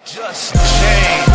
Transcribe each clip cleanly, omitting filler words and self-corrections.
Just change.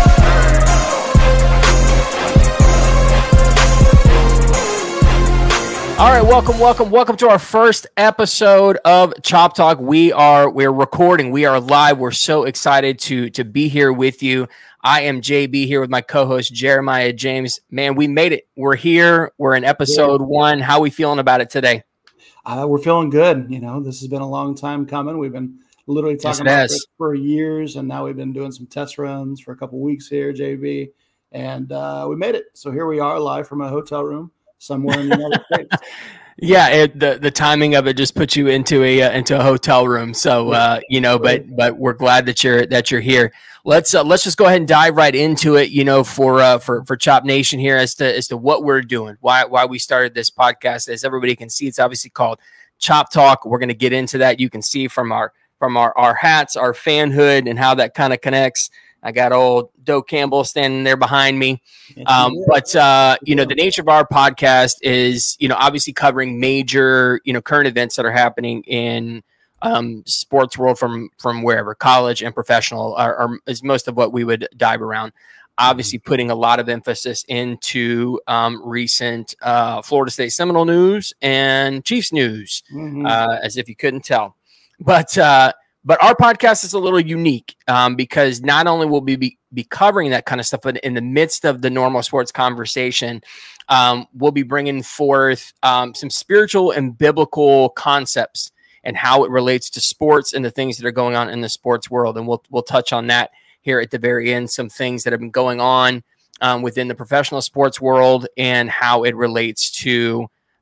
All right, welcome to our first episode of Chop Talk. We're recording, we are live. We're so excited to be here with you. I am JB here with my co-host Jeremiah James. Man, we made it. We're here. We're in episode 1. How are we feeling about it today? We're feeling good. You know, this has been a long time coming. We've been literally talking about this for years, and now we've been doing some test runs for a couple weeks here, JB, and we made it. So here we are, live from a hotel room somewhere in the United States. Yeah, the timing of it just puts you into a hotel room. So but we're glad that you're here. Let's just go ahead and dive right into it. You know, for Chop Nation here as to what we're doing, why we started this podcast. As everybody can see, it's obviously called Chop Talk. We're going to get into that. You can see from our hats, our fanhood, and how that kind of connects. I got old Doe Campbell standing there behind me. The nature of our podcast is, obviously covering major, current events that are happening in sports world from wherever, college and professional is most of what we would dive around. Obviously putting a lot of emphasis into recent Florida State Seminole news and Chiefs news, as if you couldn't tell. But our podcast is a little unique because not only will we be covering that kind of stuff, but in the midst of the normal sports conversation, we'll be bringing forth some spiritual and biblical concepts and how it relates to sports and the things that are going on in the sports world. And we'll touch on that here at the very end, some things that have been going on within the professional sports world and how it relates to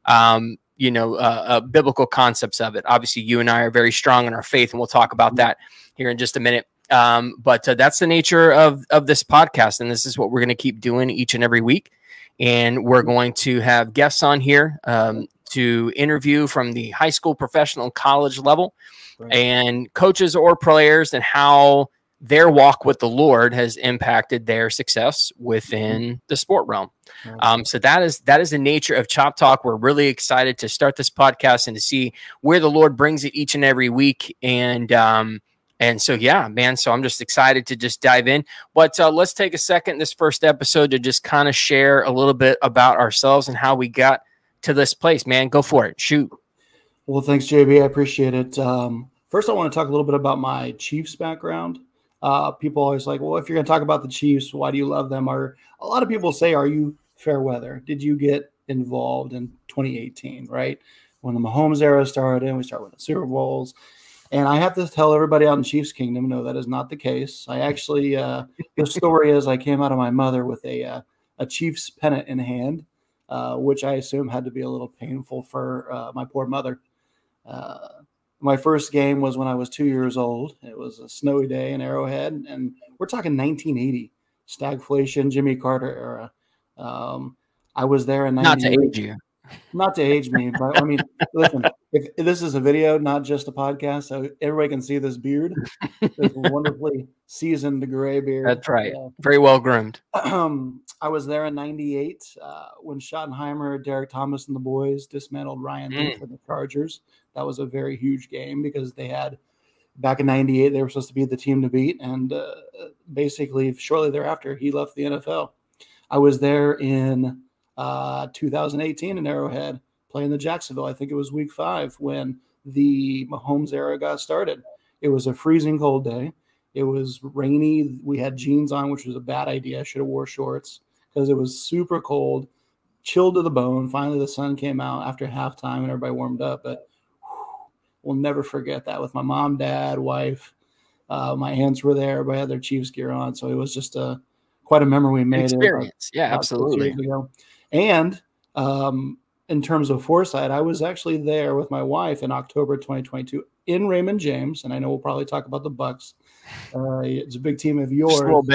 biblical concepts of it. Obviously, you and I are very strong in our faith, and we'll talk about that here in just a minute. But that's the nature of this podcast, and this is what we're going to keep doing each and every week. And we're going to have guests on here to interview from the high school, professional, college level, and coaches or players, and how their walk with the Lord has impacted their success within the sport realm. So that is the nature of Chop Talk. We're really excited to start this podcast and to see where the Lord brings it each and every week. And so, yeah, man, so I'm just excited to just dive in. But let's take a second, this first episode, to just kind of share a little bit about ourselves and how we got to this place, man. Go for it. Shoot. Well, thanks, JB. I appreciate it. First, I want to talk a little bit about my Chiefs background. People always like, well, if you're going to talk about the Chiefs, why do you love them? Or a lot of people say, are you fair weather? Did you get involved in 2018, right? When the Mahomes era started, we started with the Super Bowls. And I have to tell everybody out in Chiefs Kingdom, no, that is not the case. I actually, the story is I came out of my mother with a Chiefs pennant in hand, which I assume had to be a little painful for my poor mother. My first game was when I was 2 years old. It was a snowy day in Arrowhead, and we're talking 1980, stagflation, Jimmy Carter era. I was there in 98. Not to age you. Not to age me, but I mean, listen, if this is a video, not just a podcast, so everybody can see this beard, this wonderfully seasoned gray beard. That's right. Very well groomed. I was there in 98 when Schottenheimer, Derek Thomas, and the boys dismantled Ryan Leaf for the Chargers. That was a very huge game because they had, back in 98, they were supposed to be the team to beat. And basically, shortly thereafter, he left the NFL. I was there in 2018 in Arrowhead playing the Jacksonville. I think it was week 5 when the Mahomes era got started. It was a freezing cold day. It was rainy. We had jeans on, which was a bad idea. I should have wore shorts because it was super cold, chilled to the bone. Finally, the sun came out after halftime and everybody warmed up. But we'll never forget that with my mom, dad, wife. My aunts were there. Everybody had their Chiefs gear on. So it was just quite a memory we made. Experience. Yeah, absolutely. And in terms of foresight, I was actually there with my wife in October 2022 in Raymond James. And I know we'll probably talk about the Bucs. It's a big team of yours. Just a little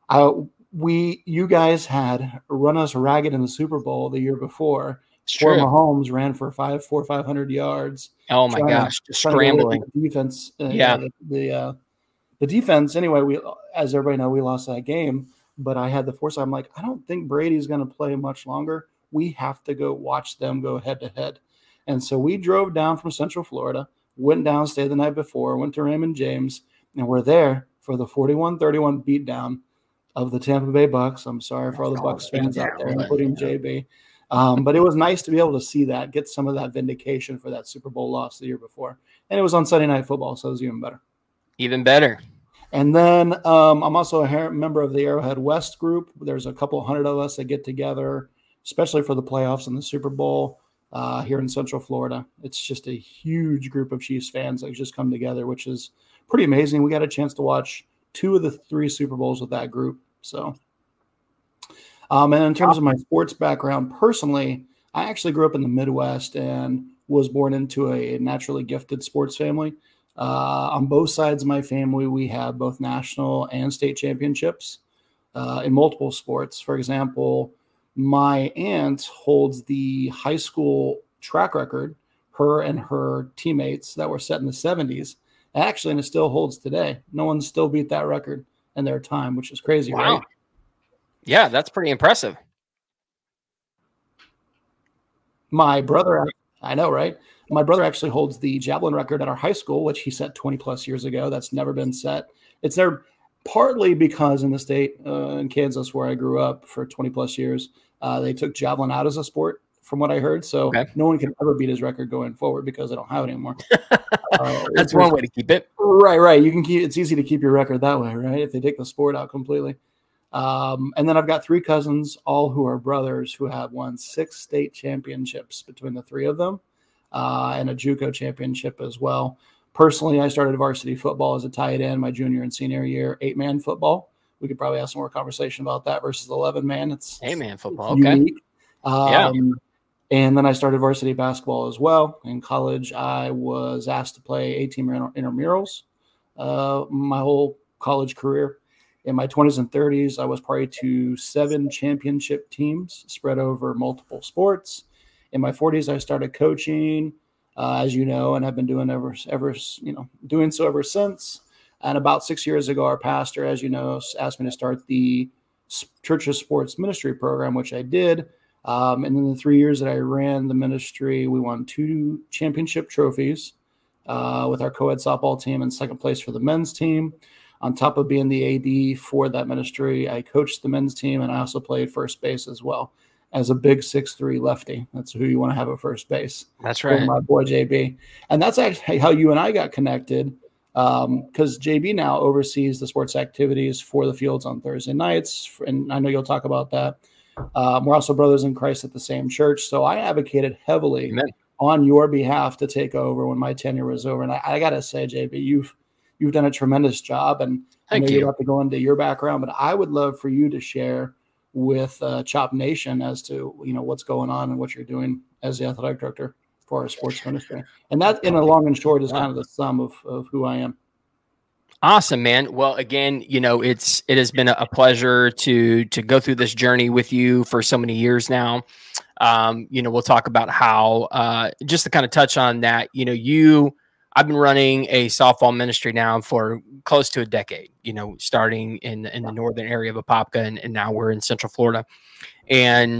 bit. You guys had run us ragged in the Super Bowl the year before. Poor Mahomes ran for 500 yards. Oh my gosh, scrambling defense. The defense. Anyway, as everybody knows, we lost that game. But I had the foresight. I'm like, I don't think Brady's going to play much longer. We have to go watch them go head to head. And so we drove down from Central Florida, went down, stayed the night before, went to Raymond James, and we're there for the 41-31 beatdown of the Tampa Bay Bucks. I'm sorry for all the Bucks fans out there, including JB. But it was nice to be able to see that, get some of that vindication for that Super Bowl loss the year before. And it was on Sunday Night Football, so it was even better. Even better. And then I'm also a member of the Arrowhead West group. There's a couple hundred of us that get together, especially for the playoffs and the Super Bowl here in Central Florida. It's just a huge group of Chiefs fans that just come together, which is pretty amazing. We got a chance to watch 2 of the 3 Super Bowls with that group. So, and in terms of my sports background, personally, I actually grew up in the Midwest and was born into a naturally gifted sports family. On both sides of my family, we have both national and state championships in multiple sports. For example, my aunt holds the high school track record, her and her teammates that were set in the 70s. Actually, and it still holds today. No one still beat that record in their time, which is crazy, right? Yeah, that's pretty impressive. My brother, I know, right? My brother actually holds the javelin record at our high school, which he set 20 plus years ago. That's never been set. It's there partly because in the state, in Kansas, where I grew up for 20 plus years, they took javelin out as a sport, from what I heard. So no one can ever beat his record going forward because they don't have it anymore. That's one way to keep it. Right. You can keep. It's easy to keep your record that way, right? If they take the sport out completely. And then I've got 3 cousins, all who are brothers, who have won 6 state championships between the 3 of them, and a JUCO championship as well. Personally, I started varsity football as a tight end my junior and senior year, 8-man football. We could probably have some more conversation about that versus 11-man. It's 8-man football. Okay. Unique. And then I started varsity basketball as well. In college, I was asked to play A-team intramurals my whole college career. In my 20s and 30s, I was party to 7 championship teams spread over multiple sports. In my 40s, I started coaching, as you know, and I've been doing doing so ever since. And about 6 years ago, our pastor, as you know, asked me to start the Church's Sports Ministry program, which I did. And in the 3 years that I ran the ministry, we won 2 championship trophies with our co-ed softball team and second place for the men's team. On top of being the AD for that ministry, I coached the men's team, and I also played first base as well as a big 6'3" lefty. That's who you want to have at first base. That's right. My boy JB. And that's actually how you and I got connected, because JB now oversees the sports activities for the fields on Thursday nights. And I know you'll talk about that. We're also brothers in Christ at the same church. So I advocated heavily on your behalf to take over when my tenure was over. And I got to say, JB, you've done a tremendous job. And I know you have to go into your background, but I would love for you to share with Chop Nation as to, what's going on and what you're doing as the athletic director for our sports ministry. And that, in a long and short, is kind of the sum of who I am. Awesome, man. Well, again, it has been a pleasure to go through this journey with you for so many years now. We'll talk about how, just to kind of touch on that, I've been running a softball ministry now for close to a decade, starting in the northern area of Apopka, and now we're in Central Florida. And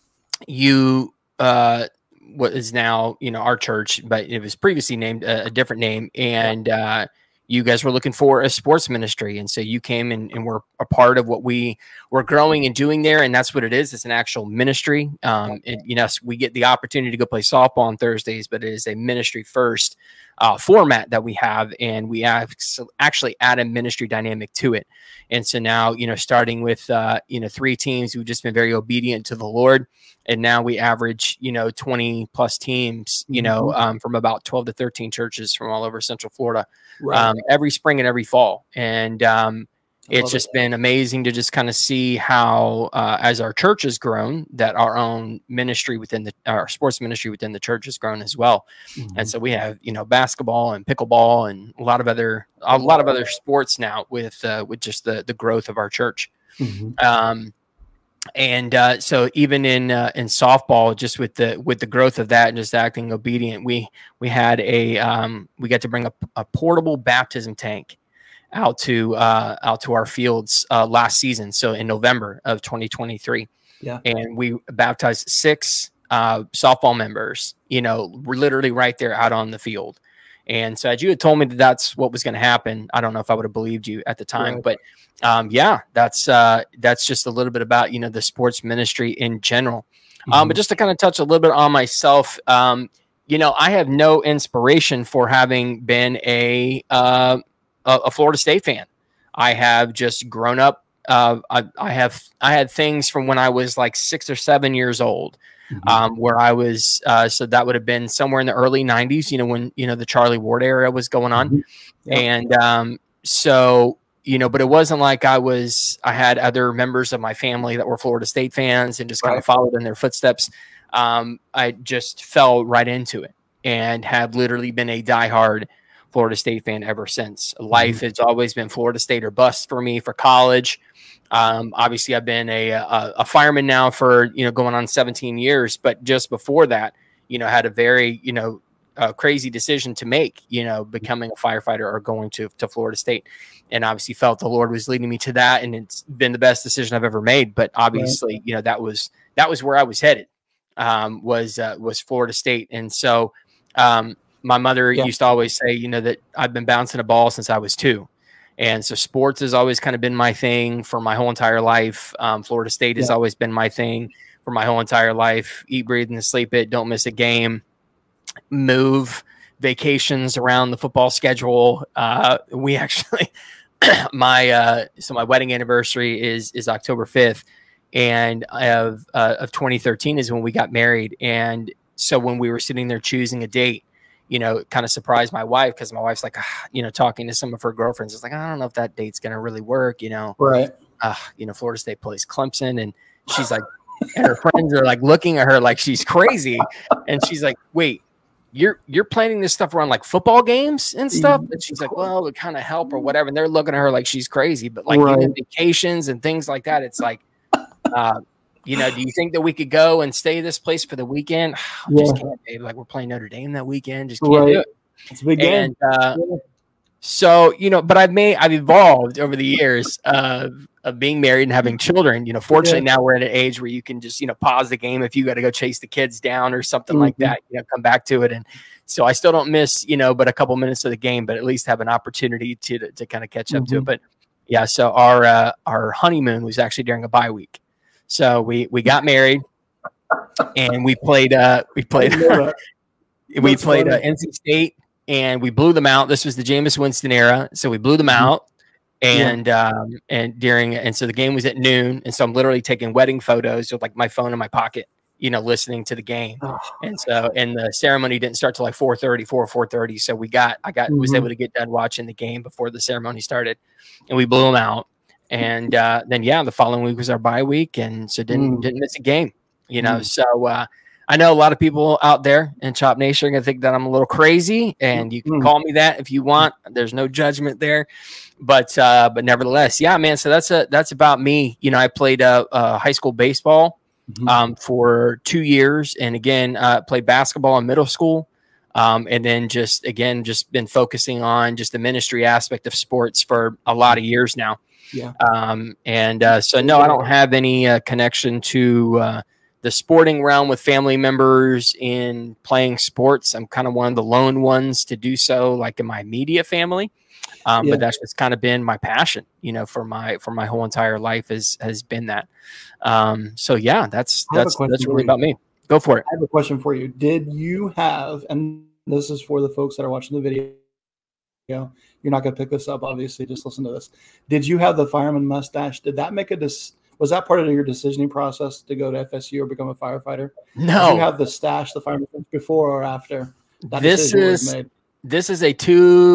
what is now, our church, but it was previously named a different name. And you guys were looking for a sports ministry. And so you came and were a part of what we were growing and doing there. And that's what it is. It's an actual ministry. We get the opportunity to go play softball on Thursdays, but it is a ministry first format that we have. And we actually add a ministry dynamic to it. And so now, starting with, 3 teams, we've just been very obedient to the Lord. And now we average, 20 plus teams, from about 12 to 13 churches from all over Central Florida, every spring and every fall. And it's just been amazing to just kind of see how, as our church has grown, that our own ministry our sports ministry within the church has grown as well. Mm-hmm. And so we have, basketball and pickleball and a lot of other sports now with just the growth of our church. Mm-hmm. So even in softball, just with the growth of that and just acting obedient, we had we got to bring a portable baptism tank out to our fields last season. So in November of 2023, and we baptized 6 softball members, literally right there out on the field. And so as you had told me that that's what was going to happen, I don't know if I would have believed you at the time, Right. but yeah, that's just a little bit about, the sports ministry in general. But just to kind of touch a little bit on myself, I have no inspiration for having been a Florida State fan. I have just grown up. I had things from when I was like 6 or 7 years old, where I was. So that would have been somewhere in the early '90s. When the Charlie Ward era was going on, and so. But it wasn't like I had other members of my family that were Florida State fans and just kind of followed in their footsteps. I just fell right into it and have literally been a diehard Florida State fan ever since. Life has always been Florida State or bust for me for college. Obviously, I've been a fireman now for going on 17 years, but just before that, had a very crazy decision to make. Becoming a firefighter or going to Florida State, and obviously felt the Lord was leading me to that, and it's been the best decision I've ever made. But obviously, that was where I was headed. Was Florida State, and so my mother used to always say, that I've been bouncing a ball since I was 2. And so sports has always kind of been my thing for my whole entire life. Florida State has always been my thing for my whole entire life. Eat, breathe, and sleep it. Don't miss a game. Move vacations around the football schedule. We actually, my wedding anniversary is October 5th. And of 2013 is when we got married. And so when we were sitting there choosing a date, it kind of surprised my wife, because my wife's like, talking to some of her girlfriends. It's like, I don't know if that date's going to really work, Right. Florida State plays Clemson. And she's like, and her friends are like looking at her like she's crazy. And she's like, wait, you're planning this stuff around like football games and stuff? And she's like, well, it would kind of help or whatever. And they're looking at her like she's crazy. But like vacations and things like that, it's like, do you think that we could go and stay this place for the weekend? Just can't, babe. Like, we're playing Notre Dame that weekend. Just can't do it. It's a big game. So, but I've evolved over the years of being married and having children. Fortunately now we're at an age where you can just, pause the game if you got to go chase the kids down or something like that, come back to it. And so I still don't miss, but a couple minutes of the game, but at least have an opportunity to kind of catch up to it. But yeah, so our honeymoon was actually during a bye week. So we got married and we played NC State, and we blew them out. This was the Jameis Winston era. So we blew them out. And so the game was at noon. And so I'm literally taking wedding photos with like my phone in my pocket, listening to the game. And the ceremony didn't start till like 4:30. So I was able to get done watching the game before the ceremony started, and we blew them out. And then the following week was our bye week, and so didn't miss a game. So I know a lot of people out there in Chop Nation are gonna think that I'm a little crazy, and you can call me that if you want. There's no judgment there, but nevertheless, yeah, man. So that's about me. I played high school baseball for 2 years, and again played basketball in middle school. And then just been focusing on just the ministry aspect of sports for a lot of years now. Yeah. So no, I don't have any connection to the sporting realm with family members in playing sports. I'm kind of one of the lone ones to do so, like in my immediate family. But that's just kind of been my passion, for my whole entire life has been that. So yeah, that's really about me. Go for it. I have a question for you. Did you have, and this is for the folks that are watching the video, you're not going to pick this up, obviously, just listen to this. Did you have the fireman mustache? Did that make was that part of your decisioning process to go to FSU or become a firefighter? No. Did you have the stash, the fireman, before or after that decision was made? This is a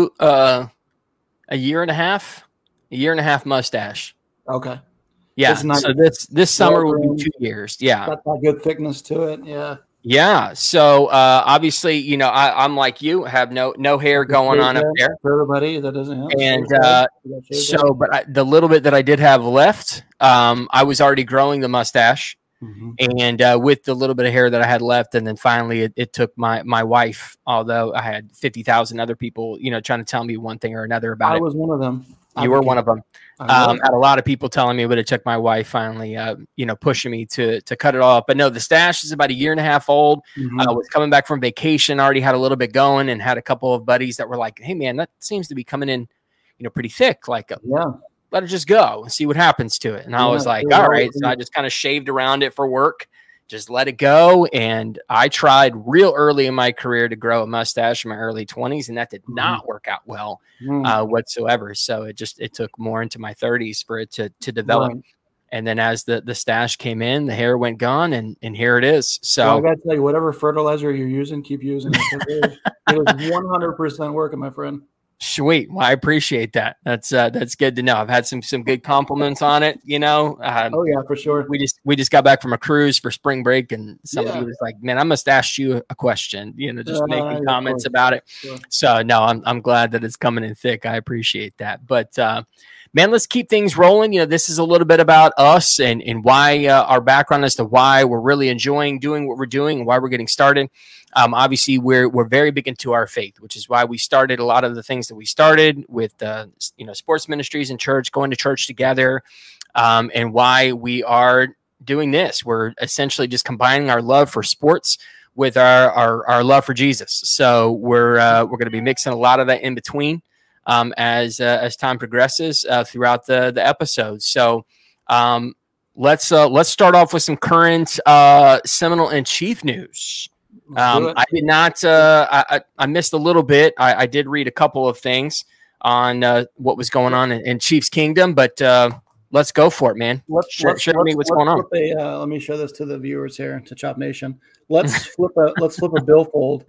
year and a half mustache. Okay. Yeah. So this summer will be 2 years. Yeah. Got that good thickness to it. Yeah. Yeah. So obviously, I'm like you, have no hair going on up there. For everybody that doesn't have. And but the little bit that I did have left, I was already growing the mustache. And with the little bit of hair that I had left, and then finally it took my wife, although I had 50,000 other people, trying to tell me one thing or another about it. I was one of them. You were one of them. I had a lot of people telling me, but it took my wife finally, pushing me to cut it off. But no, the stash is about a year and a half old. Was coming back from vacation, already had a little bit going, and had a couple of buddies that were like, "Hey, man, that seems to be coming in, pretty thick. Like, let it just go and see what happens to it." And I was like, "All right." So I just kind of shaved around it for work. Just let it go. And I tried real early in my career to grow a mustache in my early 20s, and that did not work out well whatsoever. So it took more into my 30s for it to develop. Right. And then as the stash came in, the hair went gone, and here it is. So I got to tell you, whatever fertilizer you're using, keep using it. It was 100% working, my friend. Sweet. Well, I appreciate that. That's good to know. I've had some good compliments on it. Oh yeah, for sure. We just got back from a cruise for spring break, and somebody was like, "Man, I must ask you a question." Just making comments about it. Sure. So no, I'm glad that it's coming in thick. I appreciate that. But man, let's keep things rolling. This is a little bit about us and why our background as to why we're really enjoying doing what we're doing and why we're getting started. Obviously, we're very big into our faith, which is why we started a lot of the things that we started with, sports ministries and church, going to church together, and why we are doing this. We're essentially just combining our love for sports with our love for Jesus. So we're going to be mixing a lot of that in between as time progresses throughout the episodes. So let's start off with some current Seminole and Chief news. I did not. I missed a little bit. I did read a couple of things on what was going on in Chiefs Kingdom, but let's go for it, man. Show me what's going on. Let me show this to the viewers here to Chop Nation. Let's flip a billfold.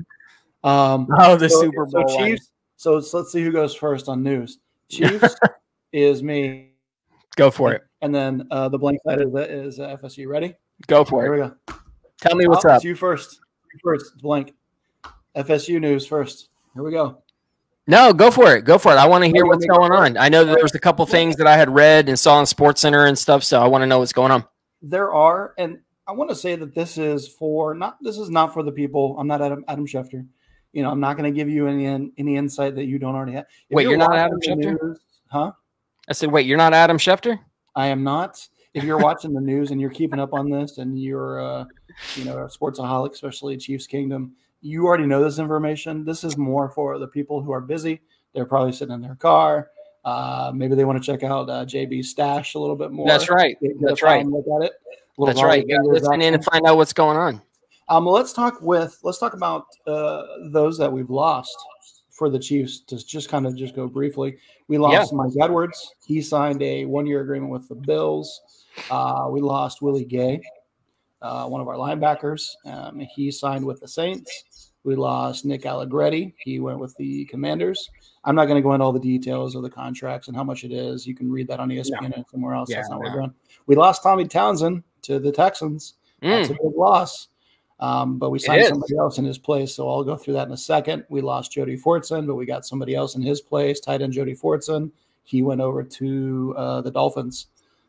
Super Bowl. So Chiefs. So let's see who goes first on news. Chiefs is me. Go for it. And then the blank side is FSU. Ready? Go for it. Here we go. Tell me what's up. It's you first. Blank. FSU news first. Here we go. No, go for it. I want to hear what's going on. I know that there was a couple things that I had read and saw on SportsCenter and stuff, so I want to know what's going on. There are, and I want to say that this is not for the people. I'm not Adam Schefter. I'm not going to give you any insight that you don't already have. Wait, you're not Adam Schefter? Huh? I said, wait, you're not Adam Schefter? I am not. If you're watching the news and you're keeping up on this and you're a sportsaholic, especially Chiefs Kingdom, you already know this information. This is more for the people who are busy. They're probably sitting in their car. Maybe they want to check out JB's stash a little bit more. That's right. That's right. Look at it. That's right. Listen in and find out what's going on. Let's talk about those that we've lost for the Chiefs. To just go briefly, we lost Mike Edwards. He signed a 1-year agreement with the Bills. We lost Willie Gay, one of our linebackers. He signed with the Saints. We lost Nick Allegretti. He went with the Commanders. I'm not going to go into all the details of the contracts and how much it is. You can read that on ESPN and somewhere else. That's not what we're doing. We lost Tommy Townsend to the Texans. That's a big loss. But we signed somebody else in his place, so I'll go through that in a second. We lost Jody Fortson, but we got somebody else in his place, tight end Jody Fortson. He went over to the Dolphins.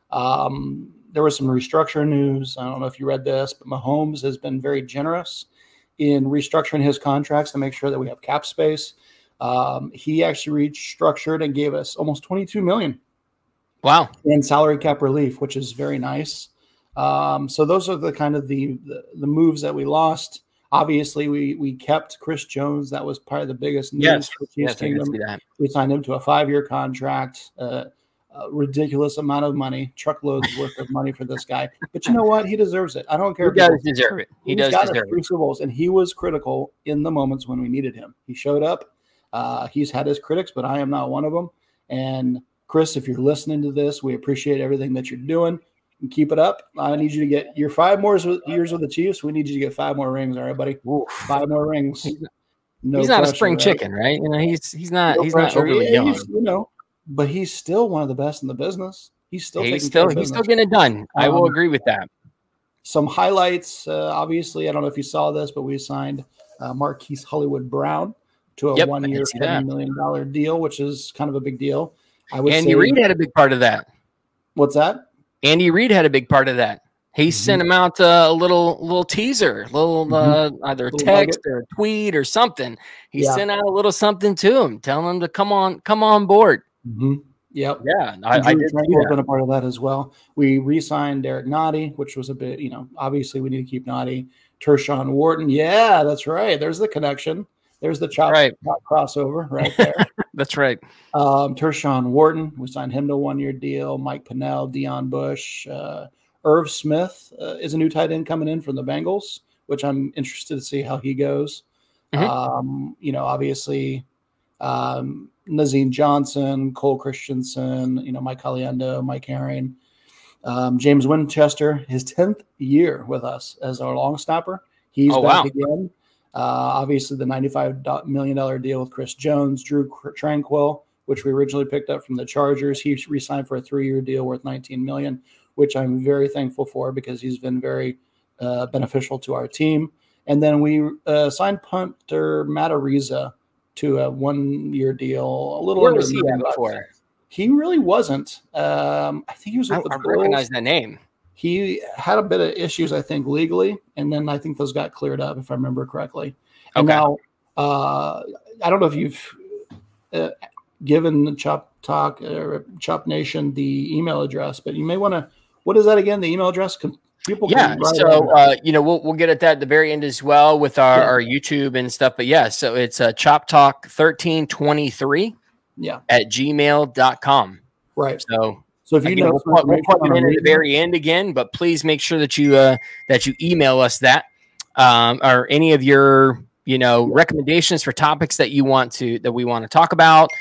There was some restructure news. I don't know if you read this, but Mahomes has been very generous in restructuring his contracts to make sure that we have cap space. He actually restructured and gave us almost $22 million. Wow. In salary cap relief, which is very nice. So those are the kind of the moves that we lost. Obviously, we kept Chris Jones. That was probably the biggest news for Chiefs Kingdom. We signed him to a 5-year contract, a ridiculous amount of money, truckloads worth of money for this guy. But you know what? He deserves it. I don't care. He does deserve it. He does deserve it. 3 Super Bowls, and he was critical in the moments when we needed him. He showed up. He's had his critics, but I am not one of them. And Chris, if you're listening to this, we appreciate everything that you're doing. And keep it up. I need you to get your 5 more years with the Chiefs. We need you to get 5 more rings. All right, buddy. Ooh. 5 more rings. He's not a spring chicken, right? He's not overly young. But he's still one of the best in the business. He's still getting it done. I will agree with that. Some highlights, obviously. I don't know if you saw this, but we signed Marquise Hollywood Brown to a 1-year, $7 million deal, which is kind of a big deal. Andy Reid had a big part of that. What's that? Andy Reid had a big part of that. He sent him out a little teaser, either a text or a tweet or something. He sent out a little something to him, telling him to come on board. Mm-hmm. Yep. Yeah, And I Drew did see Tranquil's that. been a part of that as well. We re-signed Derek Nottie, which was a bit, obviously we need to keep Nottie. Tershawn Wharton. Yeah, that's right. There's the connection. There's the chop crossover right there. That's right. Tershawn Wharton, we signed him to a 1-year deal. Mike Pennell, Dion Bush. Irv Smith is a new tight end coming in from the Bengals, which I'm interested to see how he goes. Obviously, Nazim Johnson, Cole Christensen, Mike Caliendo, Mike Herring, James Winchester, his 10th year with us as our long snapper. He's back again. Obviously, the $95 million deal with Chris Jones, Drew Tranquil, which we originally picked up from the Chargers. He re-signed for a 3-year deal worth $19 million, which I'm very thankful for because he's been very beneficial to our team. And then we signed punter Matt Ariza to a 1-year deal. A little Where under was he at before? He really wasn't. I think he was with the Bills. I recognize that name. He had a bit of issues, I think, legally, and then I think those got cleared up, if I remember correctly. And now, I don't know if you've given Chop Talk or Chop Nation the email address, but you may want to. What is that again? The email address? We'll get at that at the very end as well with our YouTube and stuff. But yeah, so it's Chop Talk 1323 at gmail.com. Right. So if we'll plug it in at the very end again, but please make sure that you email us that or any of your recommendations for topics that we want to talk about,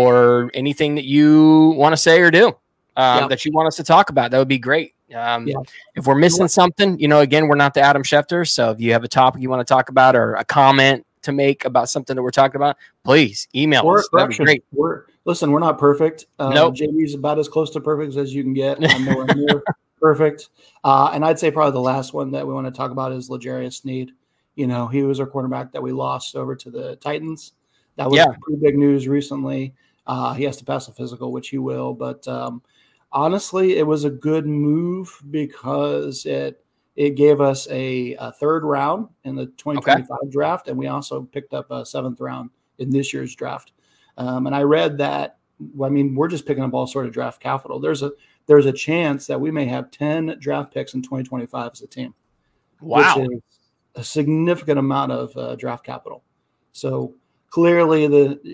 or anything that you want to say or do that you want us to talk about. That would be great. If we're missing something, again, we're not the Adam Schefter. So if you have a topic you want to talk about or a comment to make about something that we're talking about, please email us. That'd be great. Listen, we're not perfect. Nope. JB's about as close to perfect as you can get. I'm nowhere near perfect. And I'd say probably the last one that we want to talk about is L'Jarius Sneed. He was our cornerback that we lost over to the Titans. That was pretty big news recently. He has to pass a physical, which he will. But honestly, it was a good move because it gave us a 3rd round in the 2025 draft, and we also picked up a 7th round in this year's draft. And I read that, we're just picking up all sort of draft capital. There's a chance that we may have 10 draft picks in 2025 as a team. Wow. Which is a significant amount of draft capital. So clearly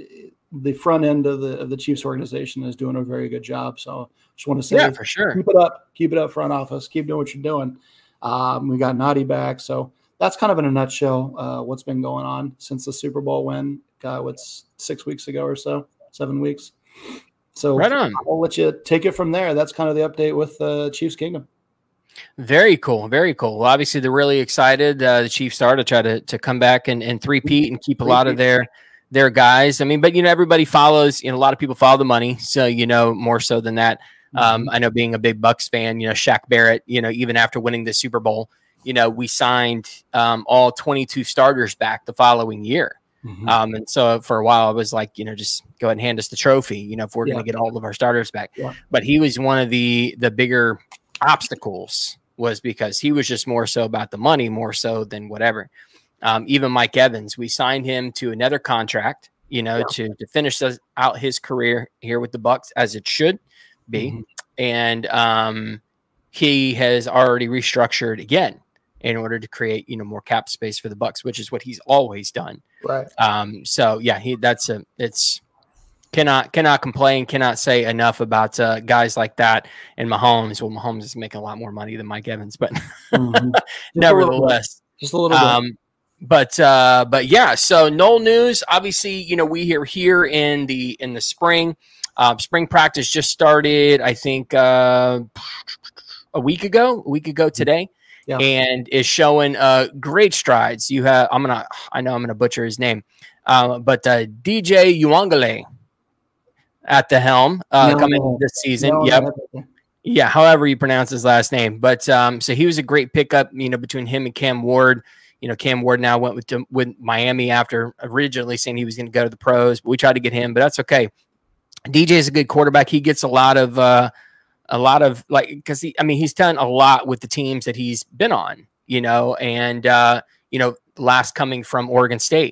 the front end of the Chiefs organization is doing a very good job. So just want to say, for sure, keep it up, front office, keep doing what you're doing. We got Nottie back. So that's kind of in a nutshell what's been going on since the Super Bowl win. What's 6 weeks ago or so, 7 weeks. So right on. I'll let you take it from there. That's kind of the update with Chiefs Kingdom. Very cool. Very cool. Well, obviously they're really excited. The Chiefs are to try to come back and three-peat and keep a lot of their guys. But everybody follows, a lot of people follow the money. So, more so than that. I know, being a big Bucs fan, Shaq Barrett, even after winning the Super Bowl, we signed all 22 starters back the following year. And so for a while I was like, just go ahead and hand us the trophy, if we're going to get all of our starters back. But he was one of the bigger obstacles, was because he was just more so about the money, more so than whatever. Even Mike Evans, we signed him to another contract, to finish out his career here with the Bucs, as it should be. And he has already restructured again in order to create, more cap space for the Bucs, which is what he's always done. Right. So yeah, cannot complain, cannot say enough about guys like that. And Mahomes, well, Mahomes is making a lot more money than Mike Evans, but nevertheless, just a little bit. But yeah, so no news. Obviously, we are here in the spring. Spring practice just started, I think, a week ago today. Yeah. And is showing great strides. You have I know I'm gonna butcher his name, but DJ Uwangale at the helm coming this season. Yeah, however you pronounce his last name. But so he was a great pickup, between him and Cam Ward. Cam Ward now went with Miami after originally saying he was going to go to the pros, but we tried to get him, but that's okay. DJ is a good quarterback. He gets a lot of because he's done a lot with the teams that he's been on, and last coming from Oregon State.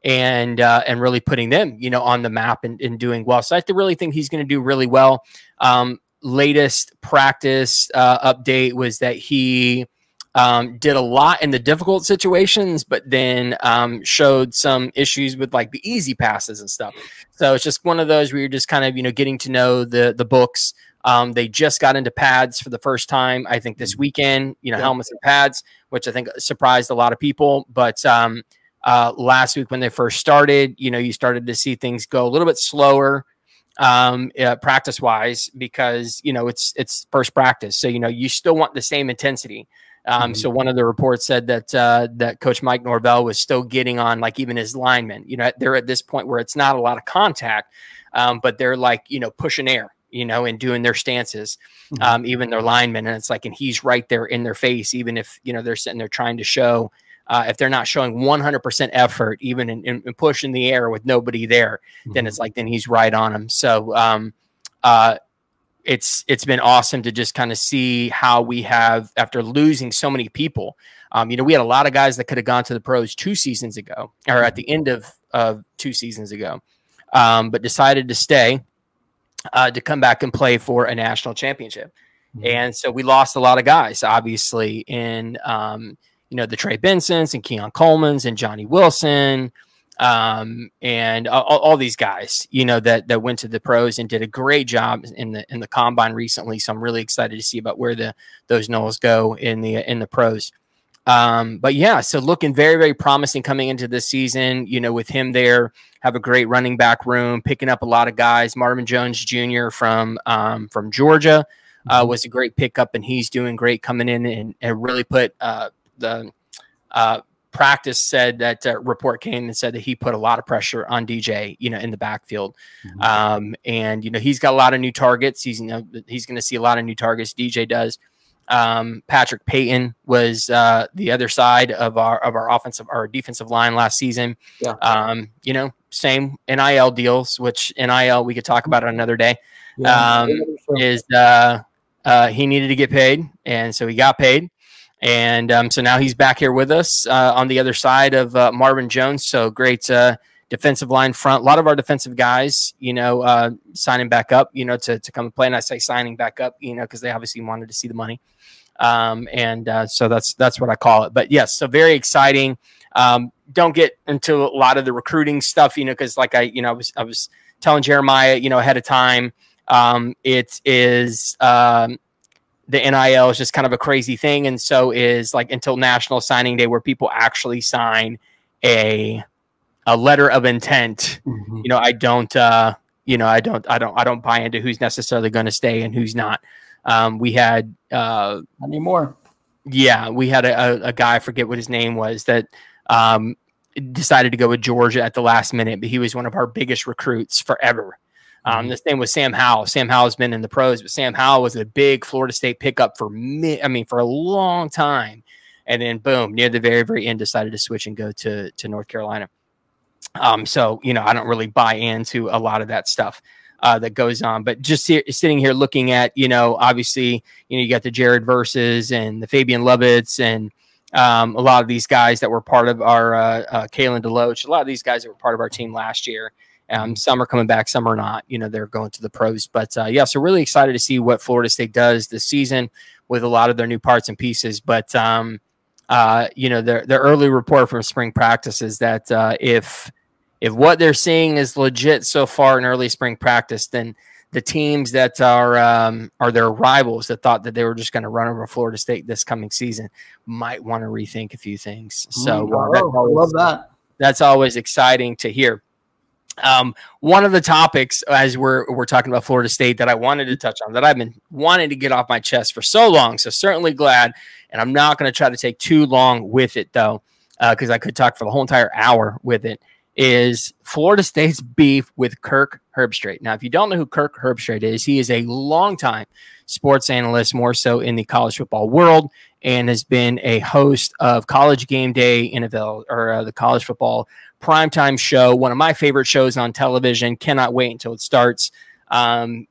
and really putting them, on the map and doing well. So I really think he's going to do really well. Latest practice update was that he did a lot in the difficult situations, but then showed some issues with like the easy passes and stuff. So it's just one of those where you're just kind of, getting to know the books. They just got into pads for the first time, I think, this weekend, helmets and pads, which I think surprised a lot of people. But last week when they first started, you started to see things go a little bit slower practice wise, because, it's first practice. So, you still want the same intensity. So one of the reports said that that Coach Mike Norvell was still getting on, like, even his linemen. They're at this point where it's not a lot of contact, but they're like, pushing air, and doing their stances, even their linemen. And it's like, and he's right there in their face, even if, they're sitting there trying to show, if they're not showing 100% effort, even in pushing the air with nobody there, then it's like, then he's right on them. So, it's been awesome to just kind of see how we have, after losing so many people, we had a lot of guys that could have gone to the pros 2 seasons ago, or at the end of 2 seasons ago, but decided to stay, to come back and play for a national championship. And so we lost a lot of guys, obviously, in, the Trey Bensons and Keon Coleman's and Johnny Wilson, and all these guys, that went to the pros and did a great job in the combine recently. So I'm really excited to see about where those Noles go in the pros. But yeah, so looking very, very promising coming into this season, with him there, have a great running back room, picking up a lot of guys. Marvin Jones Jr. from Georgia, was a great pickup, and he's doing great coming in and really put, the practice said that report came and said that he put a lot of pressure on DJ, in the backfield. And, he's got a lot of new targets. He's going to see a lot of new targets. DJ does. Patrick Payton was the other side of our defensive line last season. Yeah. Same NIL deals, which NIL we could talk about another day. He needed to get paid, and so he got paid. And so now he's back here with us on the other side of Marvin Jones. So great defensive line front. A lot of our defensive guys, signing back up, to come and play. And I say signing back up, because they obviously wanted to see the money. So that's what I call it. But yes, so very exciting. Don't get into a lot of the recruiting stuff, because like I was telling Jeremiah, ahead of time, it is the NIL is just kind of a crazy thing. And so is like until National Signing Day, where people actually sign a letter of intent. I don't buy into who's necessarily going to stay and who's not. We had anymore. Yeah, we had a guy, I forget what his name was, that decided to go with Georgia at the last minute, but he was one of our biggest recruits forever. This name was Sam Howell. Sam Howell's been in the pros, but Sam Howell was a big Florida State pickup for a long time. And then boom, near the very, very end, decided to switch and go to North Carolina. So, I don't really buy into a lot of that stuff that goes on, but just sitting here looking at, obviously, you got the Jared Verses and the Fabian Lovitz and a lot of these guys that were part of our Kalen DeLoach, a lot of these guys that were part of our team last year. Some are coming back, some are not. They're going to the pros. But so really excited to see what Florida State does this season with a lot of their new parts and pieces. But the early report from spring practice is that if what they're seeing is legit so far in early spring practice, then the teams that are their rivals that thought that they were just going to run over Florida State this coming season might want to rethink a few things. So I love that. That's always exciting to hear. One of the topics as we're talking about Florida State that I wanted to touch on, that I've been wanting to get off my chest for so long, so certainly glad, and I'm not going to try to take too long with it though, because I could talk for the whole entire hour with it, is Florida State's beef with Kirk Herbstreit. Now, if you don't know who Kirk Herbstreit is, he is a longtime sports analyst, more so in the college football world, and has been a host of College Game Day NFL, or the college football primetime show, one of my favorite shows on television. Cannot wait until it starts. And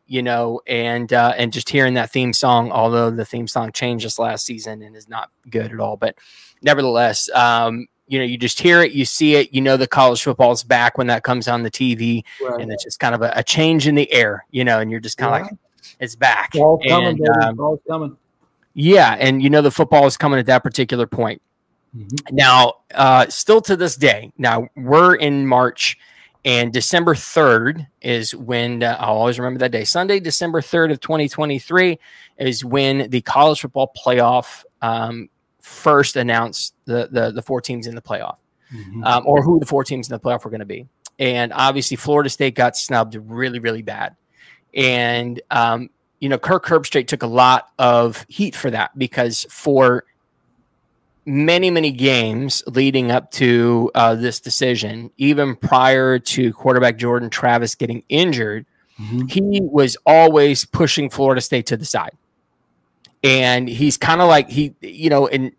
just hearing that theme song, although the theme song changed this last season and is not good at all, but nevertheless, you just hear it, you see it, the college football is back when that comes on the TV, Right. and it's just kind of a change in the air, and you're just kind of like, it's back. Ball's coming, baby. Ball's coming. Yeah, and the football is coming at that particular point. Mm-hmm. Now, still to this day, now we're in March, and December 3rd is when I'll always remember that day. Sunday, December 3rd of 2023 is when the college football playoff first announced the 4 teams in the playoff, mm-hmm. Or who the 4 teams in the playoff were going to be. And obviously, Florida State got snubbed really, really bad. And, Kirk Herbstreit took a lot of heat for that, because for many, many games leading up to this decision, even prior to quarterback Jordan Travis getting injured, mm-hmm. he was always pushing Florida State to the side. And he's kind of like in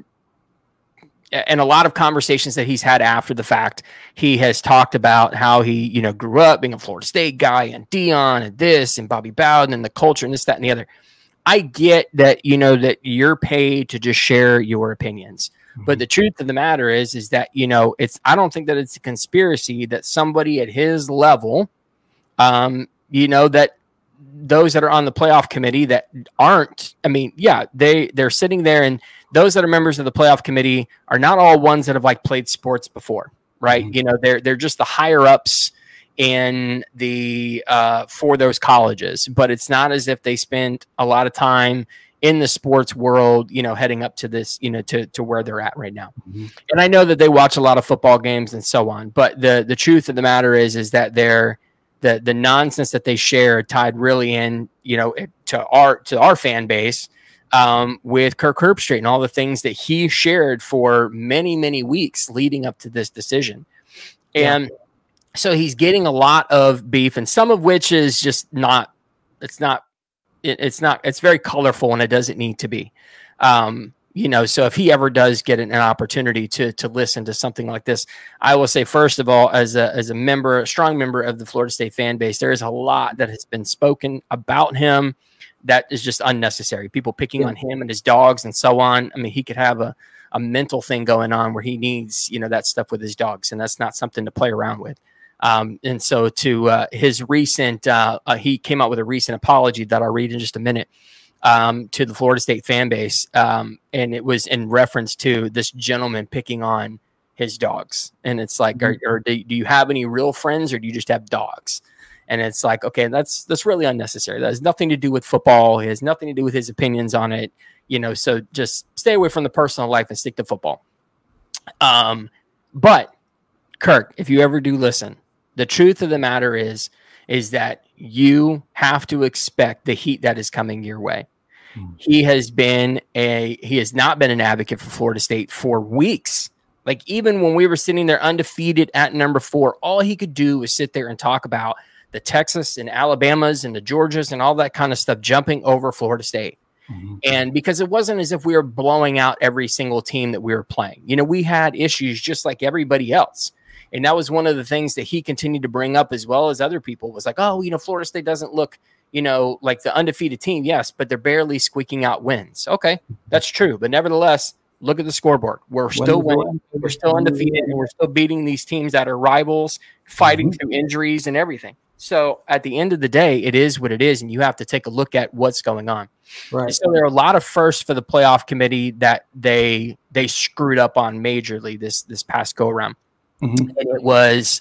a lot of conversations that he's had after the fact, he has talked about how he, grew up being a Florida State guy, and Deion and this and Bobby Bowden and the culture and this, that, and the other. I get that, that you're paid to just share your opinions. Mm-hmm. But the truth of the matter is that, I don't think that it's a conspiracy that somebody at his level, that those that are on the playoff committee that aren't, they're sitting there, and those that are members of the playoff committee are not all ones that have played sports before, right? Mm-hmm. They're just the higher ups in the for those colleges, but it's not as if they spent a lot of time in the sports world, heading up to this, to where they're at right now. Mm-hmm. And I know that they watch a lot of football games and so on, but the truth of the matter is that the nonsense that they share tied really in, to our fan base, with Kirk Herbstreit and all the things that he shared for many, many weeks leading up to this decision. And so he's getting a lot of beef, and some of which is just it's very colorful, and it doesn't need to be. So if he ever does get an opportunity to listen to something like this, I will say, first of all, as a strong member of the Florida State fan base, there is a lot that has been spoken about him that is just unnecessary. People picking on him and his dogs and so on. He could have a mental thing going on where he needs, that stuff with his dogs, and that's not something to play around with. And so to his recent, he came out with a recent apology that I'll read in just a minute, to the Florida State fan base. And it was in reference to this gentleman picking on his dogs. And it's like, or do you have any real friends, or do you just have dogs? And it's like, okay, that's really unnecessary. That has nothing to do with football. It has nothing to do with his opinions on it. So just stay away from the personal life and stick to football. But Kirk, if you ever do listen, the truth of the matter is that you have to expect the heat that is coming your way. He has not been an advocate for Florida State for weeks. Like, even when we were sitting there undefeated at number 4, all he could do was sit there and talk about the Texas and Alabamas and the Georgias and all that kind of stuff jumping over Florida State. Mm-hmm. And because it wasn't as if we were blowing out every single team that we were playing. We had issues just like everybody else. And that was one of the things that he continued to bring up, as well as other people, was like, oh, Florida State doesn't look, like the undefeated team. Yes, but they're barely squeaking out wins. Okay, that's true. But nevertheless, look at the scoreboard. We're still winning. We're still undefeated, and we're still beating these teams that are rivals, fighting through injuries and everything. So at the end of the day, it is what it is, and you have to take a look at what's going on. Right. So there are a lot of firsts for the playoff committee that they screwed up on majorly this past go around. Mm-hmm. And it was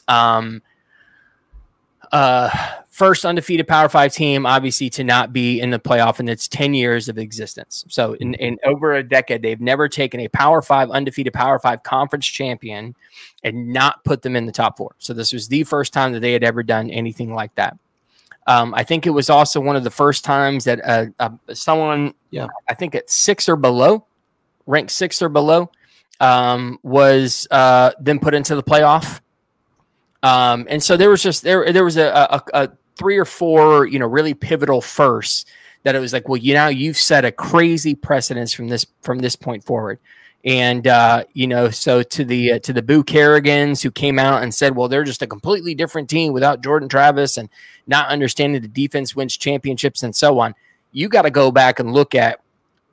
first undefeated Power 5 team, obviously, to not be in the playoff in its 10 years of existence. So in over a decade, they've never taken a Power 5 undefeated Power 5 conference champion and not put them in the top 4. So this was the first time that they had ever done anything like that. I think it was also one of the first times that someone, I think at 6 or below, ranked 6 or below, was then put into the playoff. And so there was just there was a 3 or 4 really pivotal firsts that it was like, well, you've set a crazy precedence from this point forward. And so to the Boo Kerrigans, who came out and said, well, they're just a completely different team without Jordan Travis, and not understanding the defense wins championships and so on. You got to go back and look at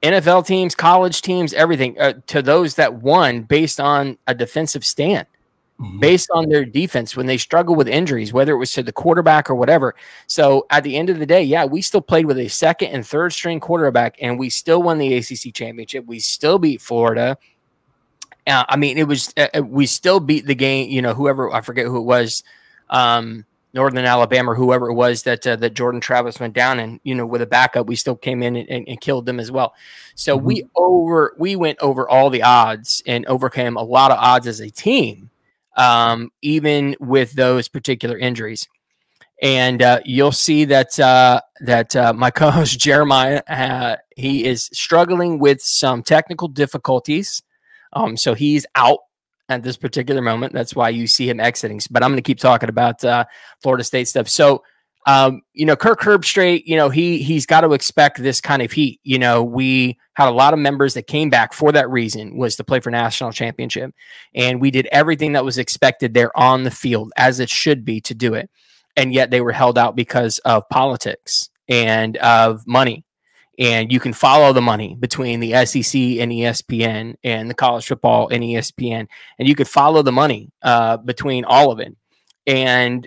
NFL teams, college teams, everything, to those that won based on a defensive stand, based on their defense when they struggle with injuries, whether it was to the quarterback or whatever. So at the end of the day, yeah, we still played with a second and third string quarterback, and we still won the ACC championship. We still beat Florida. I mean, it was we still beat the game. You know, whoever, I forget who it was, Northern Alabama or whoever it was that that Jordan Travis went down, and you know, with a backup, we still came in and killed them as well. So we went over all the odds and overcame a lot of odds as a team, even with those particular injuries. And you'll see that my co-host Jeremiah, he is struggling with some technical difficulties. So he's out at this particular moment. That's why you see him exiting. But I'm going to keep talking about Florida State stuff. So, you know, Kirk Herbstreit, you know, he's got to expect this kind of heat. You know, we had a lot of members that came back for that reason, was to play for national championship. And we did everything that was expected there on the field, as it should be, to do it. And yet they were held out because of politics and of money. And you can follow the money between the SEC and ESPN and the college football and ESPN. And you could follow the money between all of it. And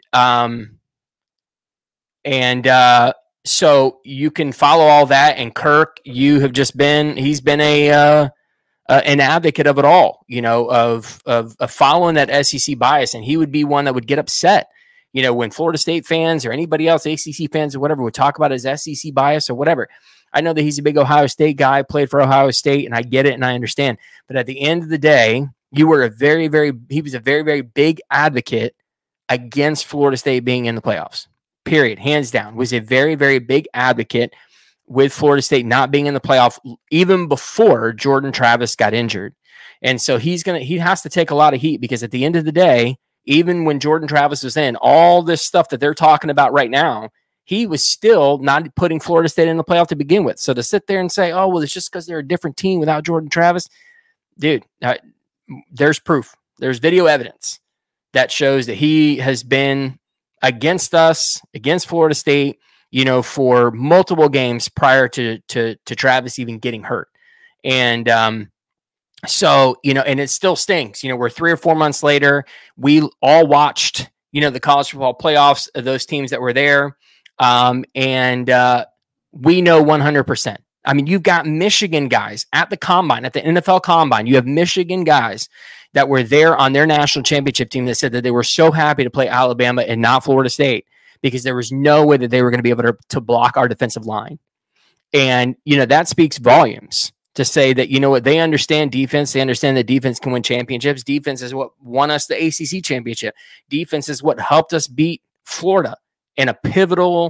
so you can follow all that. And Kirk, you have just been, he's been an advocate of it all, you know, of following that SEC bias. And he would be one that would get upset, you know, when Florida State fans or anybody else, ACC fans or whatever, would talk about his SEC bias or whatever. I know that he's a big Ohio State guy, played for Ohio State, and I get it and I understand. But at the end of the day, you were he was a very, very big advocate against Florida State being in the playoffs, period. Hands down. Was a very, very big advocate with Florida State not being in the playoff even before Jordan Travis got injured. And so he has to take a lot of heat, because at the end of the day, even when Jordan Travis was in, all this stuff that they're talking about right now, he was still not putting Florida State in the playoff to begin with. So to sit there and say, oh, well, it's just because they're a different team without Jordan Travis, dude, there's proof. There's video evidence that shows that he has been against us, against Florida State, you know, for multiple games prior to Travis even getting hurt. And so, you know, and it still stings. You know, we're 3 or 4 months later. We all watched, you know, the college football playoffs of those teams that were there. And we know 100%. I mean, you've got Michigan guys at the combine, at the NFL combine. You have Michigan guys that were there on their national championship team that said that they were so happy to play Alabama and not Florida State, because there was no way that they were going to be able to block our defensive line. And, you know, that speaks volumes to say that, you know what, they understand defense. They understand that defense can win championships. Defense is what won us the ACC championship. Defense is what helped us beat Florida in a pivotal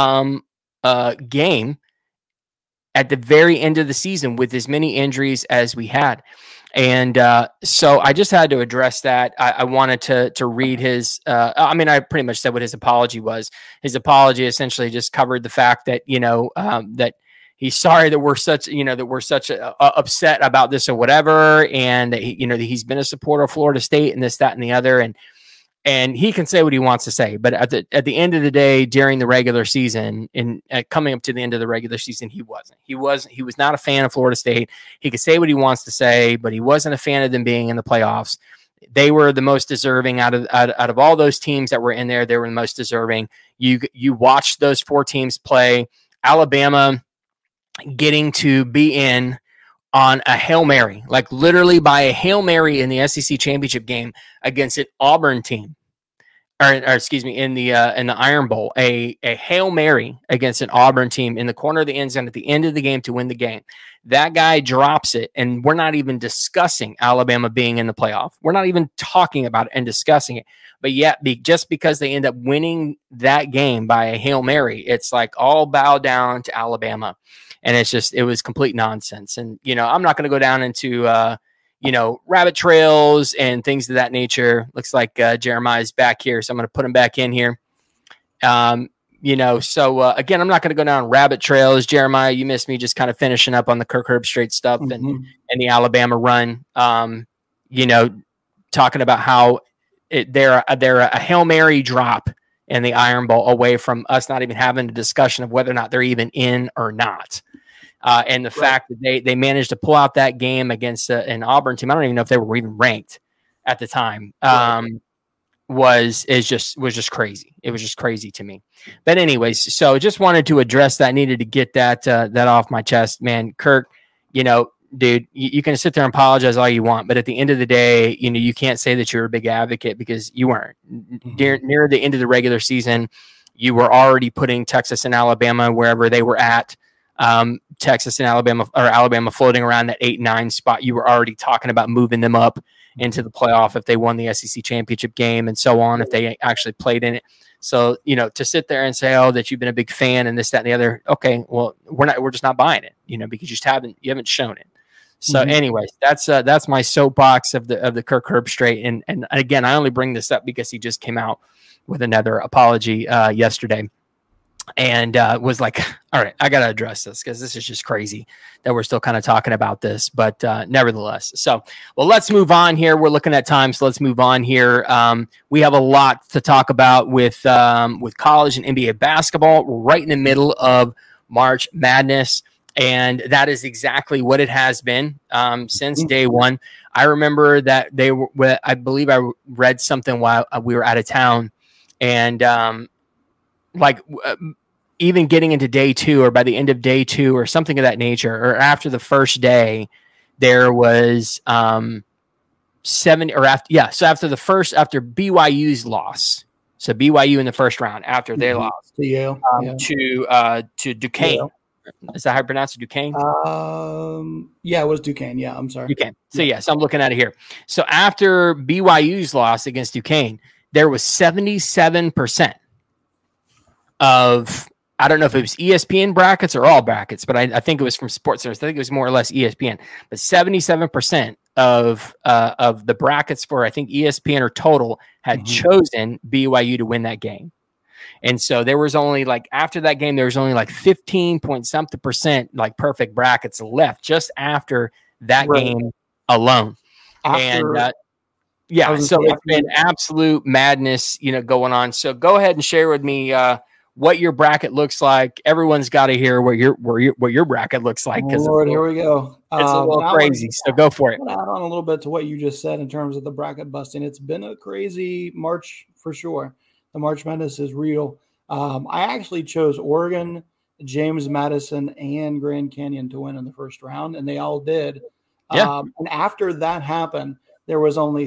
game at the very end of the season with as many injuries as we had. And so I just had to address that. I wanted to read his, I mean, I pretty much said what his apology was. His apology essentially just covered the fact that, you know, that he's sorry that we're such, you know, that we're such upset about this or whatever. And that, you know, that he's been a supporter of Florida State and this, that, and the other. And he can say what he wants to say, but at the end of the day, during the regular season and coming up to the end of the regular season, he was not a fan of Florida State. He could say what he wants to say, but he wasn't a fan of them being in the playoffs. They were the most deserving out of all those teams that were in there. They were the most deserving. You watched those 4 teams play. Alabama getting to be in on a Hail Mary, like literally by a Hail Mary in the SEC championship game against an Auburn team, or excuse me, in the Iron Bowl, a Hail Mary against an Auburn team in the corner of the end zone at the end of the game to win the game. That guy drops it, and we're not even discussing Alabama being in the playoff. We're not even talking about it and discussing it. But yet, just because they end up winning that game by a Hail Mary, it's like all bow down to Alabama. And it was complete nonsense. And, you know, I'm not going to go down into, you know, rabbit trails and things of that nature. Looks like Jeremiah's back here, so I'm going to put him back in here. You know, so again, I'm not going to go down rabbit trails. Jeremiah, you missed me just kind of finishing up on the Kirk Herbstreit stuff and the Alabama run. You know, talking about how they're a Hail Mary drop in the Iron Bowl away from us not even having a discussion of whether or not they're even in or not. And the fact that they managed to pull out that game against an Auburn team, I don't even know if they were even ranked at the time, was just crazy. It was just crazy to me. But anyways, so just wanted to address that. Needed to get that off my chest, man. Kirk, dude, you can sit there and apologize all you want, but at the end of the day, you can't say that you're a big advocate because you weren't. Near the end of the regular season, you were already putting Texas and Alabama wherever they were at. Texas and Alabama floating around that 8-9 spot. You were already talking about moving them up into the playoff if they won the SEC championship game and so on, if they actually played in it. So, to sit there and say, that you've been a big fan and this, that, and the other. Okay, well, we're just not buying it, because you haven't shown it. So anyways, that's my soapbox of the Kirk Herbstreit. And again, I only bring this up because he just came out with another apology yesterday. And was like, all right, I got to address this because this is just crazy that we're still kind of talking about this. But nevertheless, so, well, let's move on here. We're looking at time, so let's move on here. We have a lot to talk about with college and NBA basketball. We're right in the middle of March Madness, and that is exactly what it has been since day one. I remember that I believe I read something while we were out of town, and even getting into day two or by the end of day two or something of that nature, or after the first day, there was 70 or after. Yeah. So after BYU's loss, so BYU in the first round, after they lost to Yale, to Duquesne. Yeah. Is that how you pronounce it? Duquesne? Yeah, it was Duquesne. Yeah. I'm sorry. Duquesne. So yes, I'm looking at it here. So after BYU's loss against Duquesne, there was 77% of, I don't know if it was ESPN brackets or all brackets, but I think it was from Sports Center. I think it was more or less ESPN, but 77% of the brackets for, I think, ESPN or total had chosen BYU to win that game. And so there was only after that game, there was only 15 point something percent perfect brackets left just after that game alone. So it's been absolute madness, going on. So go ahead and share with me what your bracket looks like. Everyone's got to hear what your bracket looks like. Lord, here we go. It's a little crazy, so go for it. Add on a little bit to what you just said in terms of the bracket busting. It's been a crazy March for sure. The March Madness is real. I actually chose Oregon, James Madison, and Grand Canyon to win in the first round, and they all did. Yeah. And after that happened, there was only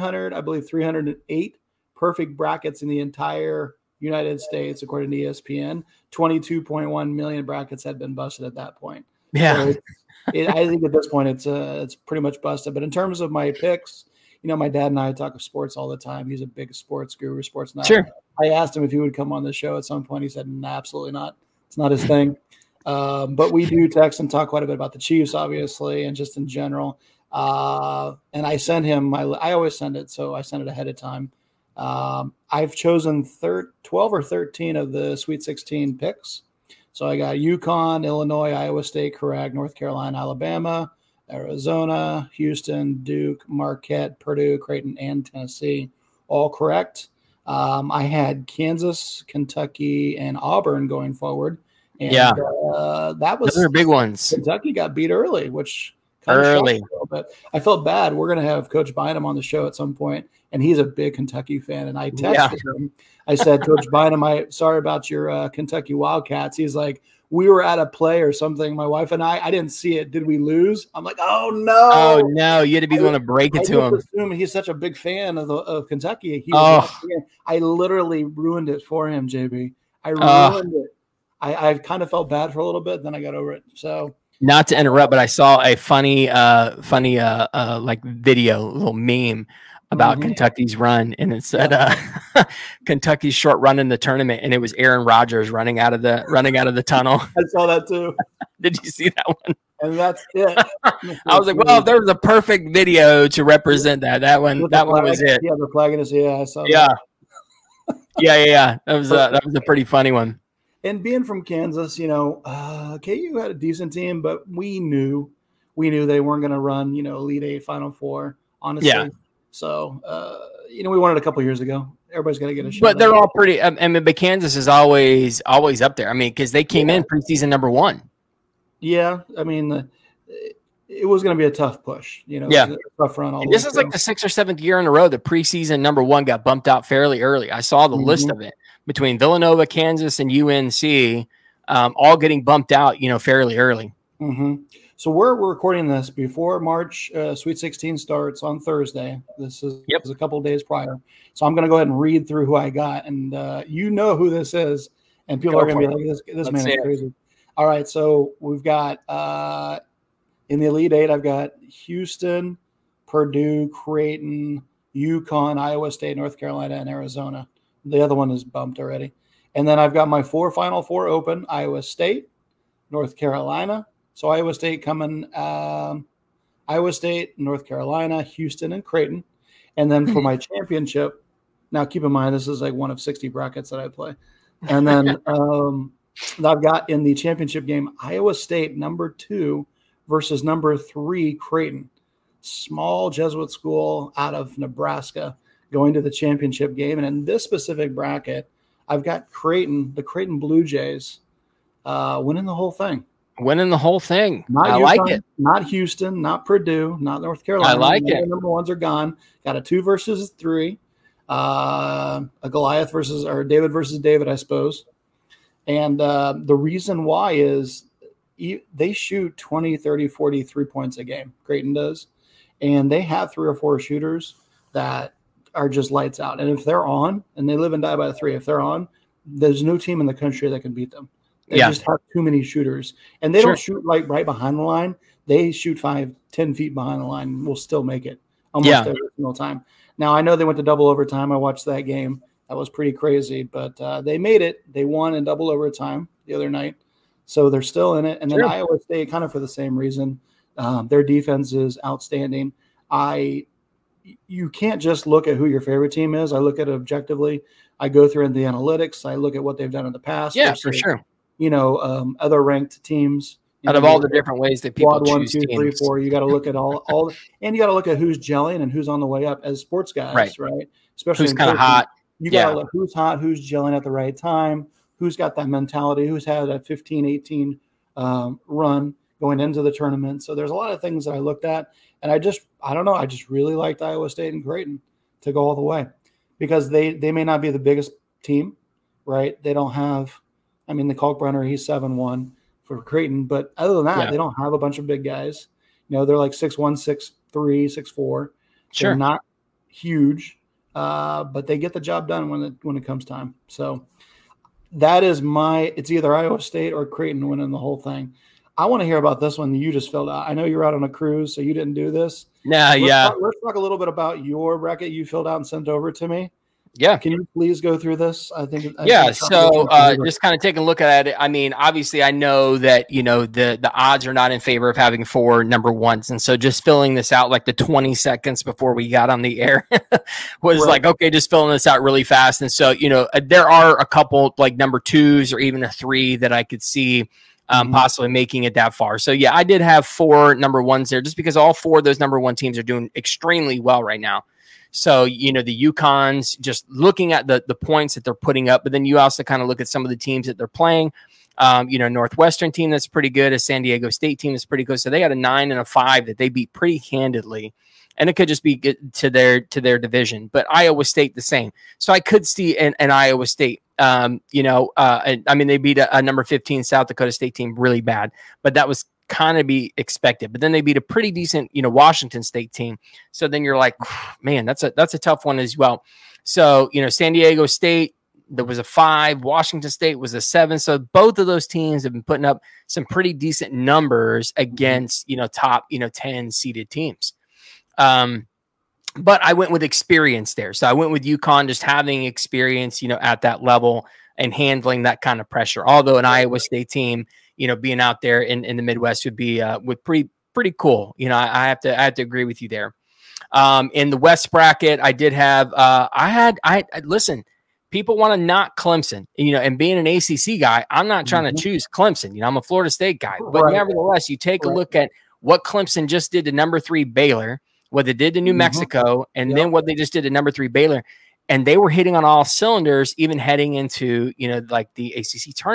308 perfect brackets in the entire United States, according to ESPN. 22.1 million brackets had been busted at that point. Yeah. So I think at this point it's pretty much busted. But in terms of my picks, my dad and I talk of sports all the time. He's a big sports guru, sports nut. Sure. I asked him if he would come on the show at some point. He said, "No, absolutely not. It's not his thing." But we do text and talk quite a bit about the Chiefs, obviously, and just in general. And I sent him I always send it, so I sent it ahead of time. I've chosen 12 or 13 of the Sweet 16 picks. So I got UConn, Illinois, Iowa State, correct, North Carolina, Alabama, Arizona, Houston, Duke, Marquette, Purdue, Creighton, and Tennessee, all correct. I had Kansas, Kentucky, and Auburn going forward. And that was those are big ones. Kentucky got beat early, which kind of shocked me a little bit. I felt bad. We're going to have Coach Bynum on the show at some point, and he's a big Kentucky fan. And I texted him. I said, "Coach Bynum, sorry about your Kentucky Wildcats." He's like, "We were at a play or something. My wife and I didn't see it. Did we lose?" I'm like, "Oh no! Oh no! You had to be the one to break it to him." Assume he's such a big fan of Kentucky. I literally ruined it for him, JB. I ruined it. I kind of felt bad for a little bit, then I got over it. So, not to interrupt, but I saw a funny video, little meme about Kentucky's run, and it said Kentucky's short run in the tournament, and it was Aaron Rodgers running out of the tunnel. I saw that too. Did you see that one? And that's it. I was like, well, there was a perfect video to represent that. That one was it. Yeah, the flag in his I saw that. Yeah. That was a pretty funny one. And being from Kansas, KU had a decent team, but we knew they weren't going to run, Elite Eight, Final Four, honestly. Yeah. So, we won it a couple years ago. Everybody's got to get a shot. But they're all pretty. But Kansas is always up there. I mean, because they came in preseason number 1. Yeah, I mean, it was going to be a tough push. You know, Yeah. it was a tough run all the way This is like through. the 6th or 7th year in a row that preseason number 1 got bumped out fairly early. I saw the list of it between Villanova, Kansas, and UNC, all getting bumped out, you know, fairly early. So we're recording this before March Sweet 16 starts on Thursday. This is a couple of days prior. So I'm going to go ahead and read through who I got, and you know who this is, and people are going to be like, "This man is crazy." All right, so we've got in the Elite Eight, I've got Houston, Purdue, Creighton, UConn, Iowa State, North Carolina, and Arizona. The other one is bumped already. And then I've got my Final Four open: Iowa State, North Carolina. So Iowa State coming, Iowa State, North Carolina, Houston, and Creighton. And then for my championship, now keep in mind, this is like one of 60 brackets that I play. And then I've got in the championship game, Iowa State, number 2 versus number 3, Creighton. Small Jesuit school out of Nebraska going to the championship game. And in this specific bracket, I've got Creighton, the Creighton Blue Jays, winning the whole thing. Winning the whole thing. Not I UConn, like it. Not Houston, not Purdue, not North Carolina. I like it. Number 1s are gone. Got a 2 versus 3. A Goliath versus, or David versus David, I suppose. And the reason why is they shoot 20, 30, 40 3-points a game. Creighton does. And they have 3 or 4 shooters that are just lights out. And if they're on, and they live and die by the 3, if they're on, there's no team in the country that can beat them. They just have too many shooters. And they don't shoot like right behind the line. They shoot 5, 10 feet behind the line and will still make it almost every single time. Now, I know they went to double overtime. I watched that game. That was pretty crazy. But they made it. They won in double overtime the other night. So they're still in it. And then Iowa State, kind of for the same reason. Their defense is outstanding. You can't just look at who your favorite team is. I look at it objectively. I go through the analytics. I look at what they've done in the past. Yeah, for sure. You know, other ranked teams. Out of all the different ways that people choose 1, 2, teams. 3, 4, you got to look at all, and you got to look at who's gelling and who's on the way up as sports guys, right? Especially who's kind of hot. You got to look who's hot, who's gelling at the right time, who's got that mentality, who's had a 15, 18 run going into the tournament. So there's a lot of things that I looked at, and I don't know, I just really liked Iowa State and Creighton to go all the way because they may not be the biggest team, right? They don't have. I mean, the Kalkbrenner, he's 7'1" for Creighton, but other than that, they don't have a bunch of big guys. You know, they're like 6'1", 6'3", 6'4". They're not huge, but they get the job done when it comes time. So that is it's either Iowa State or Creighton winning the whole thing. I want to hear about this one that you just filled out. I know you're out on a cruise, so you didn't do this. Let's talk a little bit about your bracket you filled out and sent over to me. Yeah. Can you please go through this? I think. So just kind of taking a look at it. I mean, obviously, I know that, you know, the odds are not in favor of having 4 number 1s. And so just filling this out like the 20 seconds before we got on the air was like, okay, just filling this out really fast. And so, you know, there are a couple like number 2s or even a 3 that I could see possibly making it that far. So, yeah, I did have 4 number 1s there just because all 4 of those number 1 teams are doing extremely well right now. So, you know, the UConns, just looking at the points that they're putting up, but then you also kind of look at some of the teams that they're playing. You know, Northwestern team that's pretty good, a San Diego State team that's pretty good. So they had a 9 and a 5 that they beat pretty handedly. And it could just be to their division. But Iowa State the same. So I could see an Iowa State, you know, I mean, they beat a number 15 South Dakota State team really bad, but that was kind of be expected. But then they beat a pretty decent, you know, Washington State team. So then you're like, man, that's a tough one as well. So, you know, San Diego State, there was a 5, Washington State was a 7. So both of those teams have been putting up some pretty decent numbers against, you know, top, you know, 10 seeded teams. But I went with experience there. So I went with UConn just having experience, you know, at that level and handling that kind of pressure. Although an Iowa State team, you know, being out there in the Midwest would be pretty cool. You know, I have to agree with you there. In the West bracket, I did have listen, people want to knock Clemson, you know, and being an ACC guy, I'm not trying to choose Clemson. You know, I'm a Florida State guy, but nevertheless, you take a look at what Clemson just did to number 3 Baylor, what they did to New Mexico, and then what they just did to number 3 Baylor. And they were hitting on all cylinders, even heading into, you know, like the ACC tournament.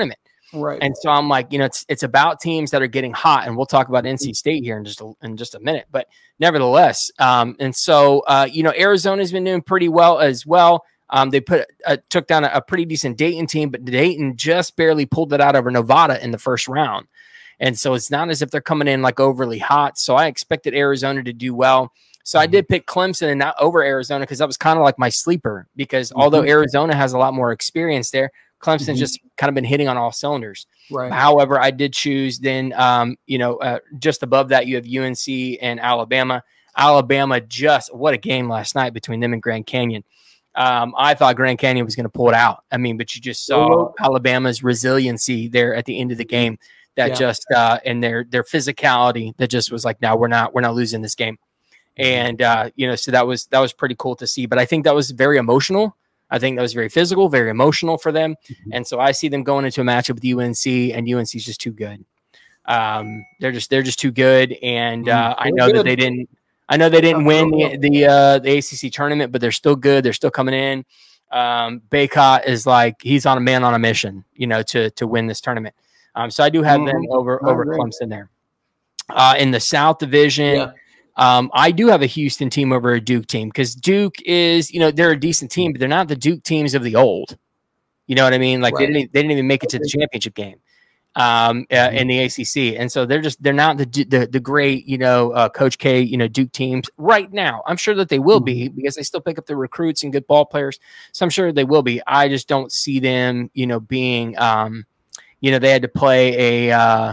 Right. And so I'm like, it's about teams that are getting hot, and we'll talk about NC State here in just a minute. But nevertheless, and so Arizona's been doing pretty well as well. They took down a pretty decent Dayton team, but Dayton just barely pulled it out over Nevada in the first round. And so it's not as if they're coming in like overly hot. So I expected Arizona to do well. So I did pick Clemson and not over Arizona because that was kind of like my sleeper, because although Arizona has a lot more experience there, Clemson's just kind of been hitting on all cylinders. Right. However, I did choose then, just above that, you have UNC and Alabama. Alabama, what a game last night between them and Grand Canyon. I thought Grand Canyon was going to pull it out. I mean, but you just saw Alabama's resiliency there at the end of the game. That just and their physicality that just was like, no, we're not losing this game. And so that was pretty cool to see. But I think that was very emotional. I think that was very physical, very emotional for them. And so I see them going into a matchup with UNC, and UNC is just too good. They're just too good. And I know that they didn't. I know they didn't win the ACC tournament, but they're still good. They're still coming in. Baycott is like, he's on a mission, to win this tournament. So I do have them over Clemson there. In the South Division, I do have a Houston team over a Duke team, because Duke is, they're a decent team, but they're not the Duke teams of the old. You know what I mean? Like they didn't even make it to the championship game in the ACC, and so they're not the great Coach K Duke teams right now. I'm sure that they will be, because they still pick up the recruits and good ball players. So I'm sure they will be. I just don't see them being they had to play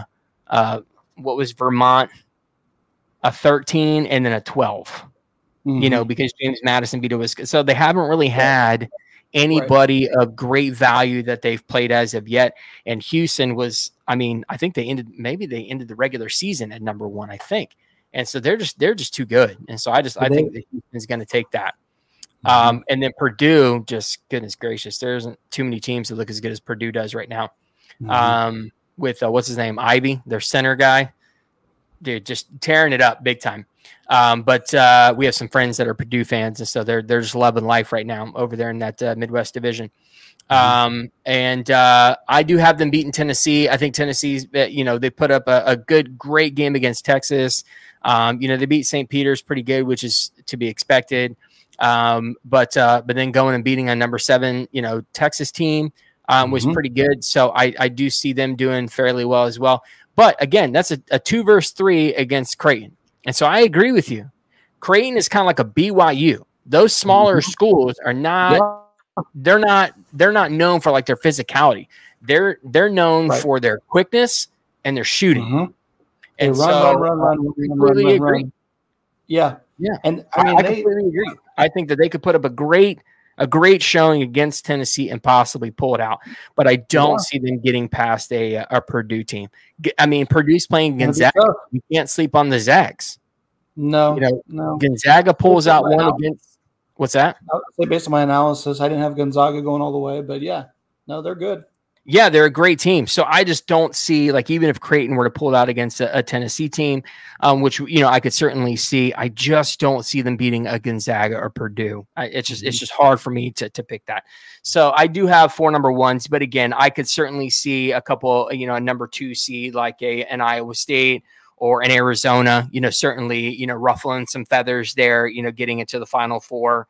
what was Vermont, a 13 and then a 12, because James Madison beat Wisconsin. So they haven't really had anybody of great value that they've played as of yet. And Houston was, I think they ended the regular season at number 1, I think. And so they're just too good. And so I think that Houston's going to take that. And then Purdue, just goodness gracious, there isn't too many teams that look as good as Purdue does right now. With what's his name, Ivy, their center guy, dude, just tearing it up big time. But we have some friends that are Purdue fans, and so they're just loving life right now over there in that Midwest division. And I do have them beating Tennessee. I think Tennessee's, they put up a great game against Texas. They beat St. Peter's pretty good, which is to be expected. But then going and beating a number 7, Texas team was pretty good. So I do see them doing fairly well as well. But again, that's a 2 versus 3 against Creighton. And so I agree with you. Creighton is kind of like a BYU. Those smaller schools are not, they're not known for like their physicality. They're known for their quickness and their shooting. And run. Completely agree. Yeah. And I completely agree. I think that they could put up a great showing against Tennessee and possibly pull it out. But I don't see them getting past a Purdue team. Purdue's playing Gonzaga. You can't sleep on the Zags. No. Gonzaga pulls out one against – what's that? I would say based on my analysis, I didn't have Gonzaga going all the way. But, they're good. Yeah, they're a great team. So I just don't see, like, even if Creighton were to pull it out against a Tennessee team, which, I could certainly see, I just don't see them beating a Gonzaga or Purdue. It's just hard for me to pick that. So I do have 4 number 1s, but again, I could certainly see a couple, a number 2 seed like an Iowa State or an Arizona, certainly, ruffling some feathers there, getting into the Final Four.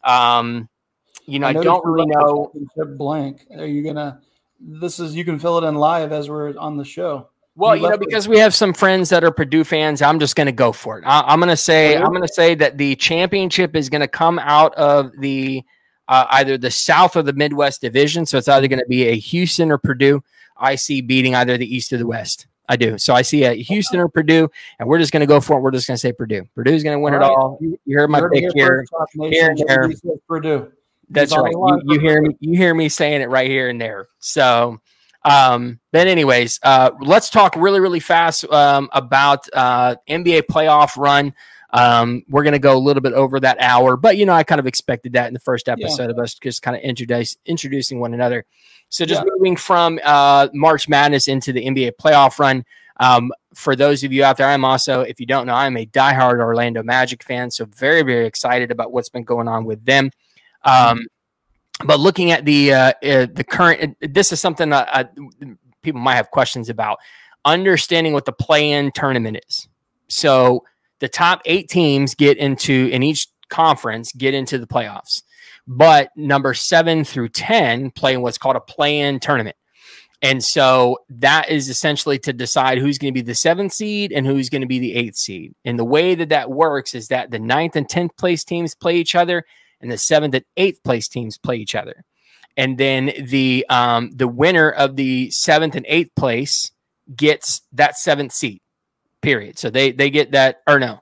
I don't really know. Blank. Are you going to? You can fill it in live as we're on the show. Well, because we have some friends that are Purdue fans, I'm just going to go for it. I'm going to say that the championship is going to come out of the either the South or the Midwest division. So it's either going to be a Houston or Purdue. I see beating either the East or the West. I do. So I see a Houston or Purdue, and we're just going to go for it. We're just going to say Purdue. Purdue's going to win it all. You heard my pick here. Here. Purdue. That's right. You hear me saying it right here and there. So, but anyways, let's talk really, really fast about NBA playoff run. We're going to go a little bit over that hour, but I kind of expected that in the first episode of us just kind of introducing one another. So just moving from March Madness into the NBA playoff run. For those of you out there, I'm also, if you don't know, I'm a diehard Orlando Magic fan. So very, very excited about what's been going on with them. But looking at the current, this is something people might have questions about understanding what the play-in tournament is. So the top 8 teams in each conference get into the playoffs, but number 7 through 10 play in what's called a play-in tournament. And so that is essentially to decide who's going to be the 7th seed and who's going to be the 8th seed. And the way that works is that the 9th and 10th place teams play each other, and the 7th and 8th place teams play each other. And then the winner of the 7th and 8th place gets that 7th seed, period. So they get that, or no.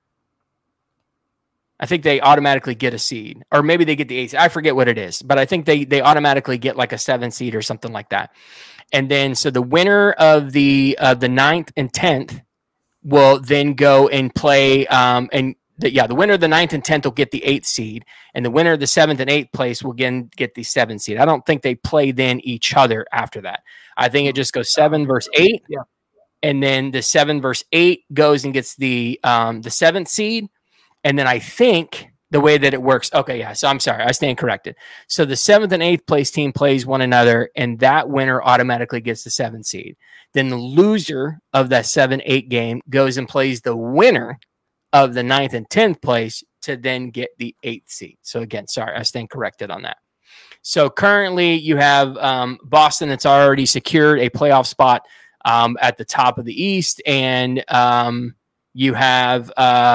I think they automatically get a seed, or maybe they get the 8th. I forget what it is, but I think they automatically get like a 7th seed or something like that. And then so the winner of the 9th and 10th will then go and play. The winner of the 9th and 10th will get the 8th seed, and the winner of the 7th and 8th place will again get the 7th seed. I don't think they play then each other after that. I think it just goes 7 versus 8, and then the 7 versus 8 goes and gets the 7th seed. And then I think the way that it works, so I'm sorry, I stand corrected. So the 7th and 8th place team plays one another, and that winner automatically gets the 7th seed. Then the loser of that 7-8 game goes and plays the winner of the 9th and 10th place to then get the 8th seed. So again, sorry, I stand corrected on that. So currently you have Boston that's already secured a playoff spot at the top of the East, and you have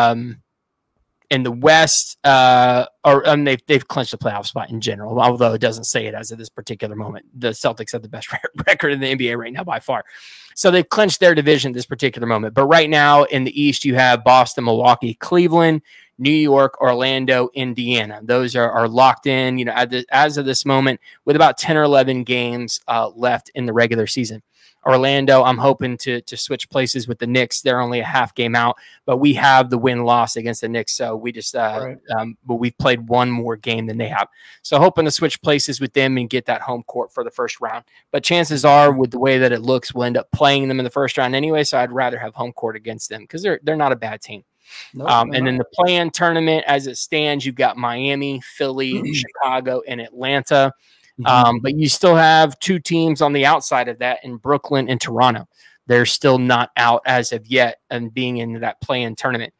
in the West, they've clinched the playoff spot in general, although it doesn't say it as of this particular moment. The Celtics have the best record in the NBA right now by far. So they've clinched their division at this particular moment. But right now in the East, you have Boston, Milwaukee, Cleveland, New York, Orlando, Indiana. Those are locked in, as of this moment, with about 10 or 11 games left in the regular season. Orlando, I'm hoping to switch places with the Knicks. They're only a half game out, but we have the win-loss against the Knicks, so we just but we've played one more game than they have. So hoping to switch places with them and get that home court for the first round. But chances are, with the way that it looks, we'll end up playing them in the first round anyway, so I'd rather have home court against them because they're not a bad team. Nope, and then the play-in tournament, as it stands, you've got Miami, Philly, Chicago, and Atlanta. But you still have 2 teams on the outside of that in Brooklyn and Toronto. They're still not out as of yet and being in that play-in tournament.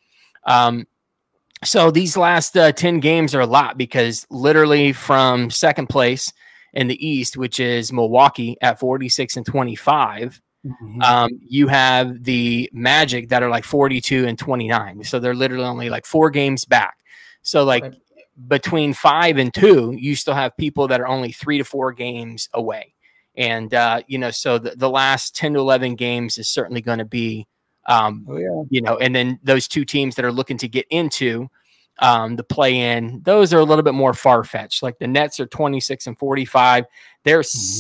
So these last 10 games are a lot because literally from second place in the East, which is Milwaukee at 46-25, you have the Magic that are like 42-29. So they're literally only like 4 games back. So between 5 and 2, you still have people that are only 3 to 4 games away. And, so the last 10 to 11 games is certainly going to be, and then those 2 teams that are looking to get into the play-in, those are a little bit more far-fetched. Like the Nets are 26-45. They're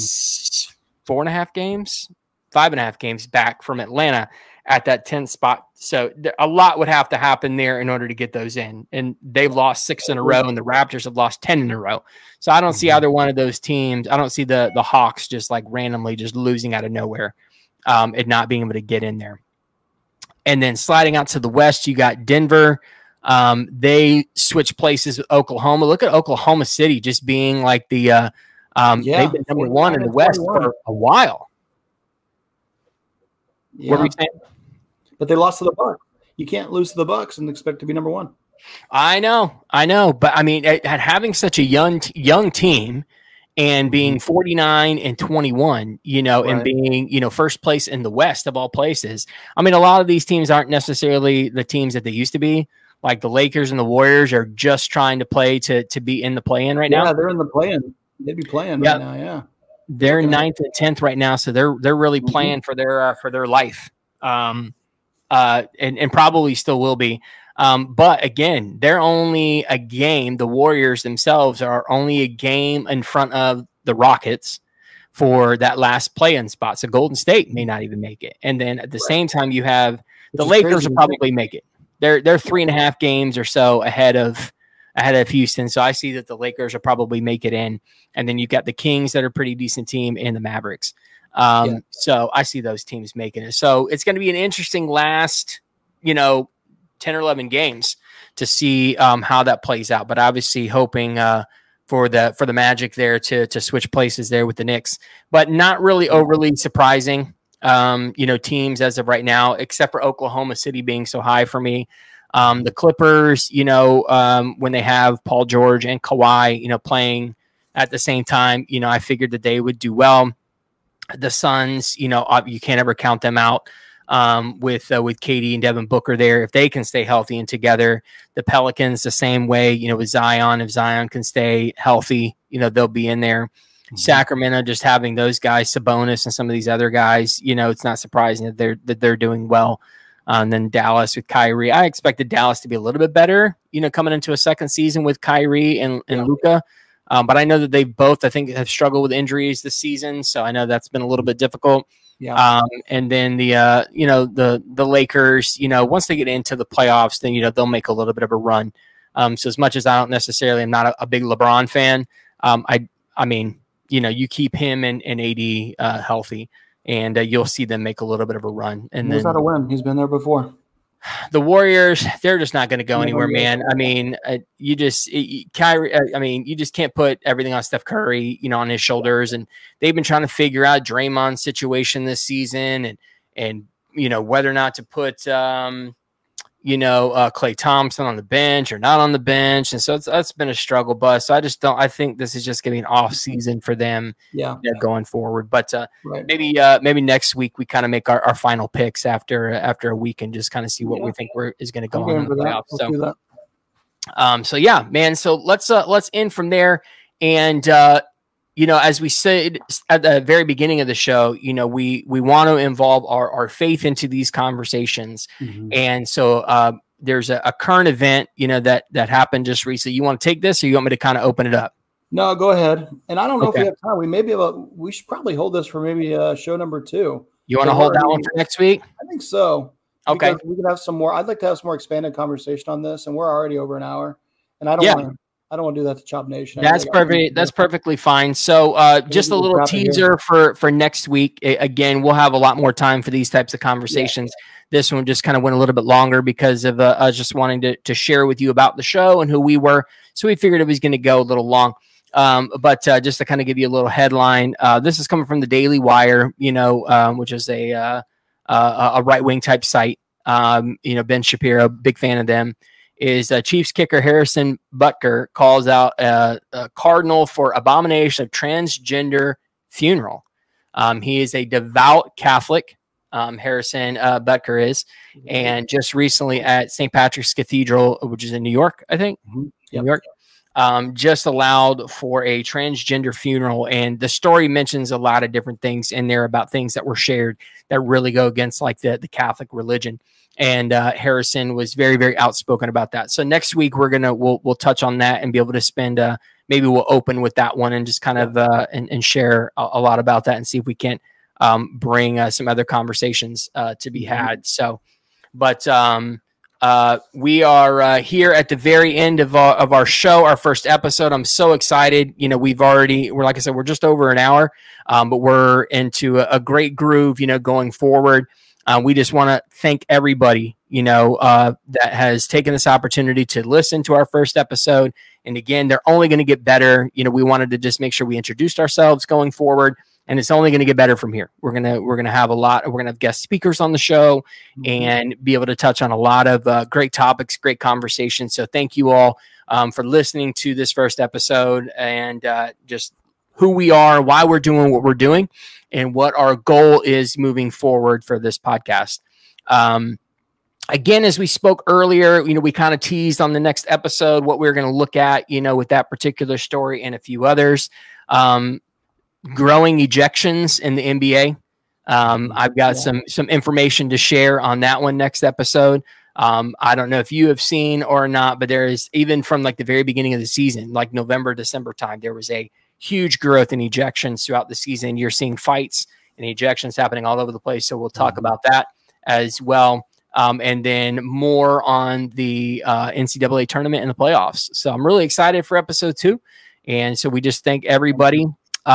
4.5 games, 5.5 games back from Atlanta at that 10th spot. So a lot would have to happen there in order to get those in. And they've lost 6 in a row, and the Raptors have lost 10 in a row. So I don't see either one of those teams. I don't see the Hawks just like randomly just losing out of nowhere and not being able to get in there. And then sliding out to the West, you got Denver. They switch places with Oklahoma. Look at Oklahoma City just being like they've been number 1 in the West for a while. Yeah. What were you saying? But they lost to the Bucks. You can't lose to the Bucks and expect to be number 1. I know. But I mean, having such a young team and being 49-21, and being, first place in the West of all places. I mean, a lot of these teams aren't necessarily the teams that they used to be. Like the Lakers and the Warriors are just trying to play to be in the play-in right now. Yeah, they're in the play-in. They'd be playing right now, yeah. They're 9th and 10th right now, so they're really playing for their life, and probably still will be. But again, they're only a game. The Warriors themselves are only a game in front of the Rockets for that last play-in spot. So Golden State may not even make it, and then at the same time, you have the Lakers will probably make it. They're 3.5 games or so ahead of Houston. So I see that the Lakers will probably make it in. And then you've got the Kings that are a pretty decent team and the Mavericks. So I see those teams making it. So it's going to be an interesting last, 10 or 11 games to see how that plays out. But obviously hoping for the Magic there to switch places there with the Knicks, but not really overly surprising. Teams as of right now, except for Oklahoma City being so high for me. The Clippers, when they have Paul George and Kawhi, playing at the same time, I figured that they would do well. The Suns, you can't ever count them out with KD and Devin Booker there if they can stay healthy and together. The Pelicans the same way, with Zion. If Zion can stay healthy, they'll be in there. Mm-hmm. Sacramento, just having those guys, Sabonis and some of these other guys, it's not surprising that they're doing well. And then Dallas with Kyrie. I expected Dallas to be a little bit better, coming into a second season with Kyrie and Luka. But I know that they both, I think, have struggled with injuries this season. So I know that's been a little bit difficult. Yeah. And then the Lakers, once they get into the playoffs, then, they'll make a little bit of a run. So as much as I don't necessarily, I'm not a big LeBron fan. I mean, you keep him and AD healthy, and you'll see them make a little bit of a run. And he knows how to win. He's been there before. The Warriors, they're just not going to go anywhere, man. I mean, Kyrie, you just can't put everything on Steph Curry, on his shoulders. And they've been trying to figure out Draymond's situation this season and whether or not to put, Klay Thompson on the bench or not on the bench. And so that's been a struggle bus. So I think this is just going to be an off season for them going forward. But maybe next week we kind of make our final picks after a week and just kind of see what we think is going to go on in the playoffs. So yeah, man. So let's end from there. And, as we said at the very beginning of the show, we want to involve our faith into these conversations. Mm-hmm. And so there's a current event, that happened just recently. You want to take this or you want me to kind of open it up? No, go ahead. And I don't know if we have time. We should probably hold this for maybe show number 2. You want to hold that one for next week? I think so. Okay. We could have some more. I'd like to have some more expanded conversation on this. And we're already over an hour. And I don't want to do that to Chop Nation. That's perfect. That's perfectly fine. So just a little teaser for next week. Again, we'll have a lot more time for these types of conversations. Yeah. This one just kind of went a little bit longer because of us just wanting to share with you about the show and who we were. So we figured it was going to go a little long. But just to kind of give you a little headline, this is coming from the Daily Wire, which is a right-wing type site. Ben Shapiro, big fan of them. Is Chiefs kicker Harrison Butker calls out a cardinal for abomination of transgender funeral. He is a devout Catholic, Harrison Butker is, and just recently at St. Patrick's Cathedral, which is in New York, I think, New York, just allowed for a transgender funeral. And the story mentions a lot of different things in there about things that were shared that really go against like the Catholic religion. And Harrison was very, very outspoken about that. So next week we'll touch on that and be able to spend maybe we'll open with that one and just kind of and share a lot about that and see if we can bring some other conversations to be had. So, but we are here at the very end of our show, our first episode. I'm so excited. We're like I said, we're just over an hour, but we're into a great groove, going forward. We just want to thank everybody, that has taken this opportunity to listen to our first episode. And again, they're only going to get better. We wanted to just make sure we introduced ourselves going forward, and it's only going to get better from here. We're going to have we're going to have guest speakers on the show and be able to touch on a lot of great topics, great conversations. So thank you all for listening to this first episode and just who we are, why we're doing what we're doing, and what our goal is moving forward for this podcast. Again, as we spoke earlier, we kind of teased on the next episode what we're going to look at, with that particular story and a few others. Growing ejections in the NBA. I've got some information to share on that one next episode. I don't know if you have seen or not, but there is, even from like the very beginning of the season, like November, December time, there was a huge growth in ejections throughout the season. You're seeing fights and ejections happening all over the place. So we'll talk about that as well. And then more on the NCAA tournament and the playoffs. So I'm really excited for episode 2. And so we just thank everybody.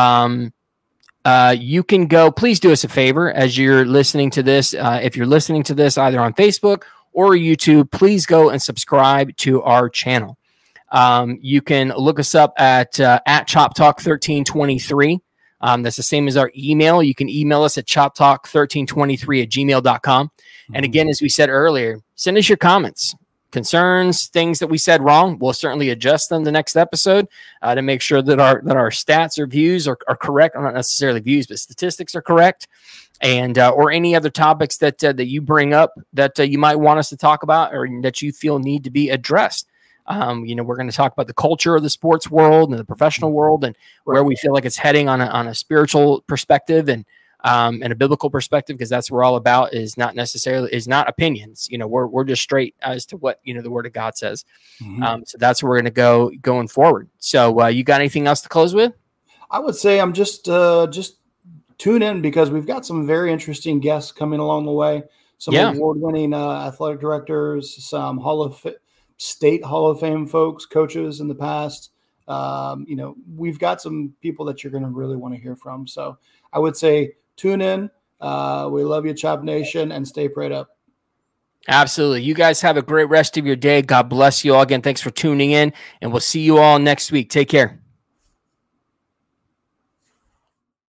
You can go, please do us a favor as you're listening to this. If you're listening to this either on Facebook or YouTube, please go and subscribe to our channel. You can look us up at Chop Talk 1323. That's the same as our email. You can email us at choptalk1323@gmail.com. And again, as we said earlier, send us your comments, concerns, things that we said wrong. We'll certainly adjust them the next episode to make sure that our stats or views are correct. Or not necessarily views, but statistics are correct. And or any other topics that you bring up that you might want us to talk about or that you feel need to be addressed. We're going to talk about the culture of the sports world and the professional world and where we feel like it's heading on a spiritual perspective and a biblical perspective, because that's what we're all about, is not opinions. We're just straight as to what, the word of God says. So that's where we're going to go going forward. So you got anything else to close with? I would say I'm just tune in, because we've got some very interesting guests coming along the way. Some award-winning athletic directors, some state Hall of Fame folks, coaches in the past. We've got some people that you're going to really want to hear from. So I would say tune in. We love you, Chop Nation, and stay prayed up. Absolutely. You guys have a great rest of your day. God bless you all again. Thanks for tuning in, and we'll see you all next week. Take care.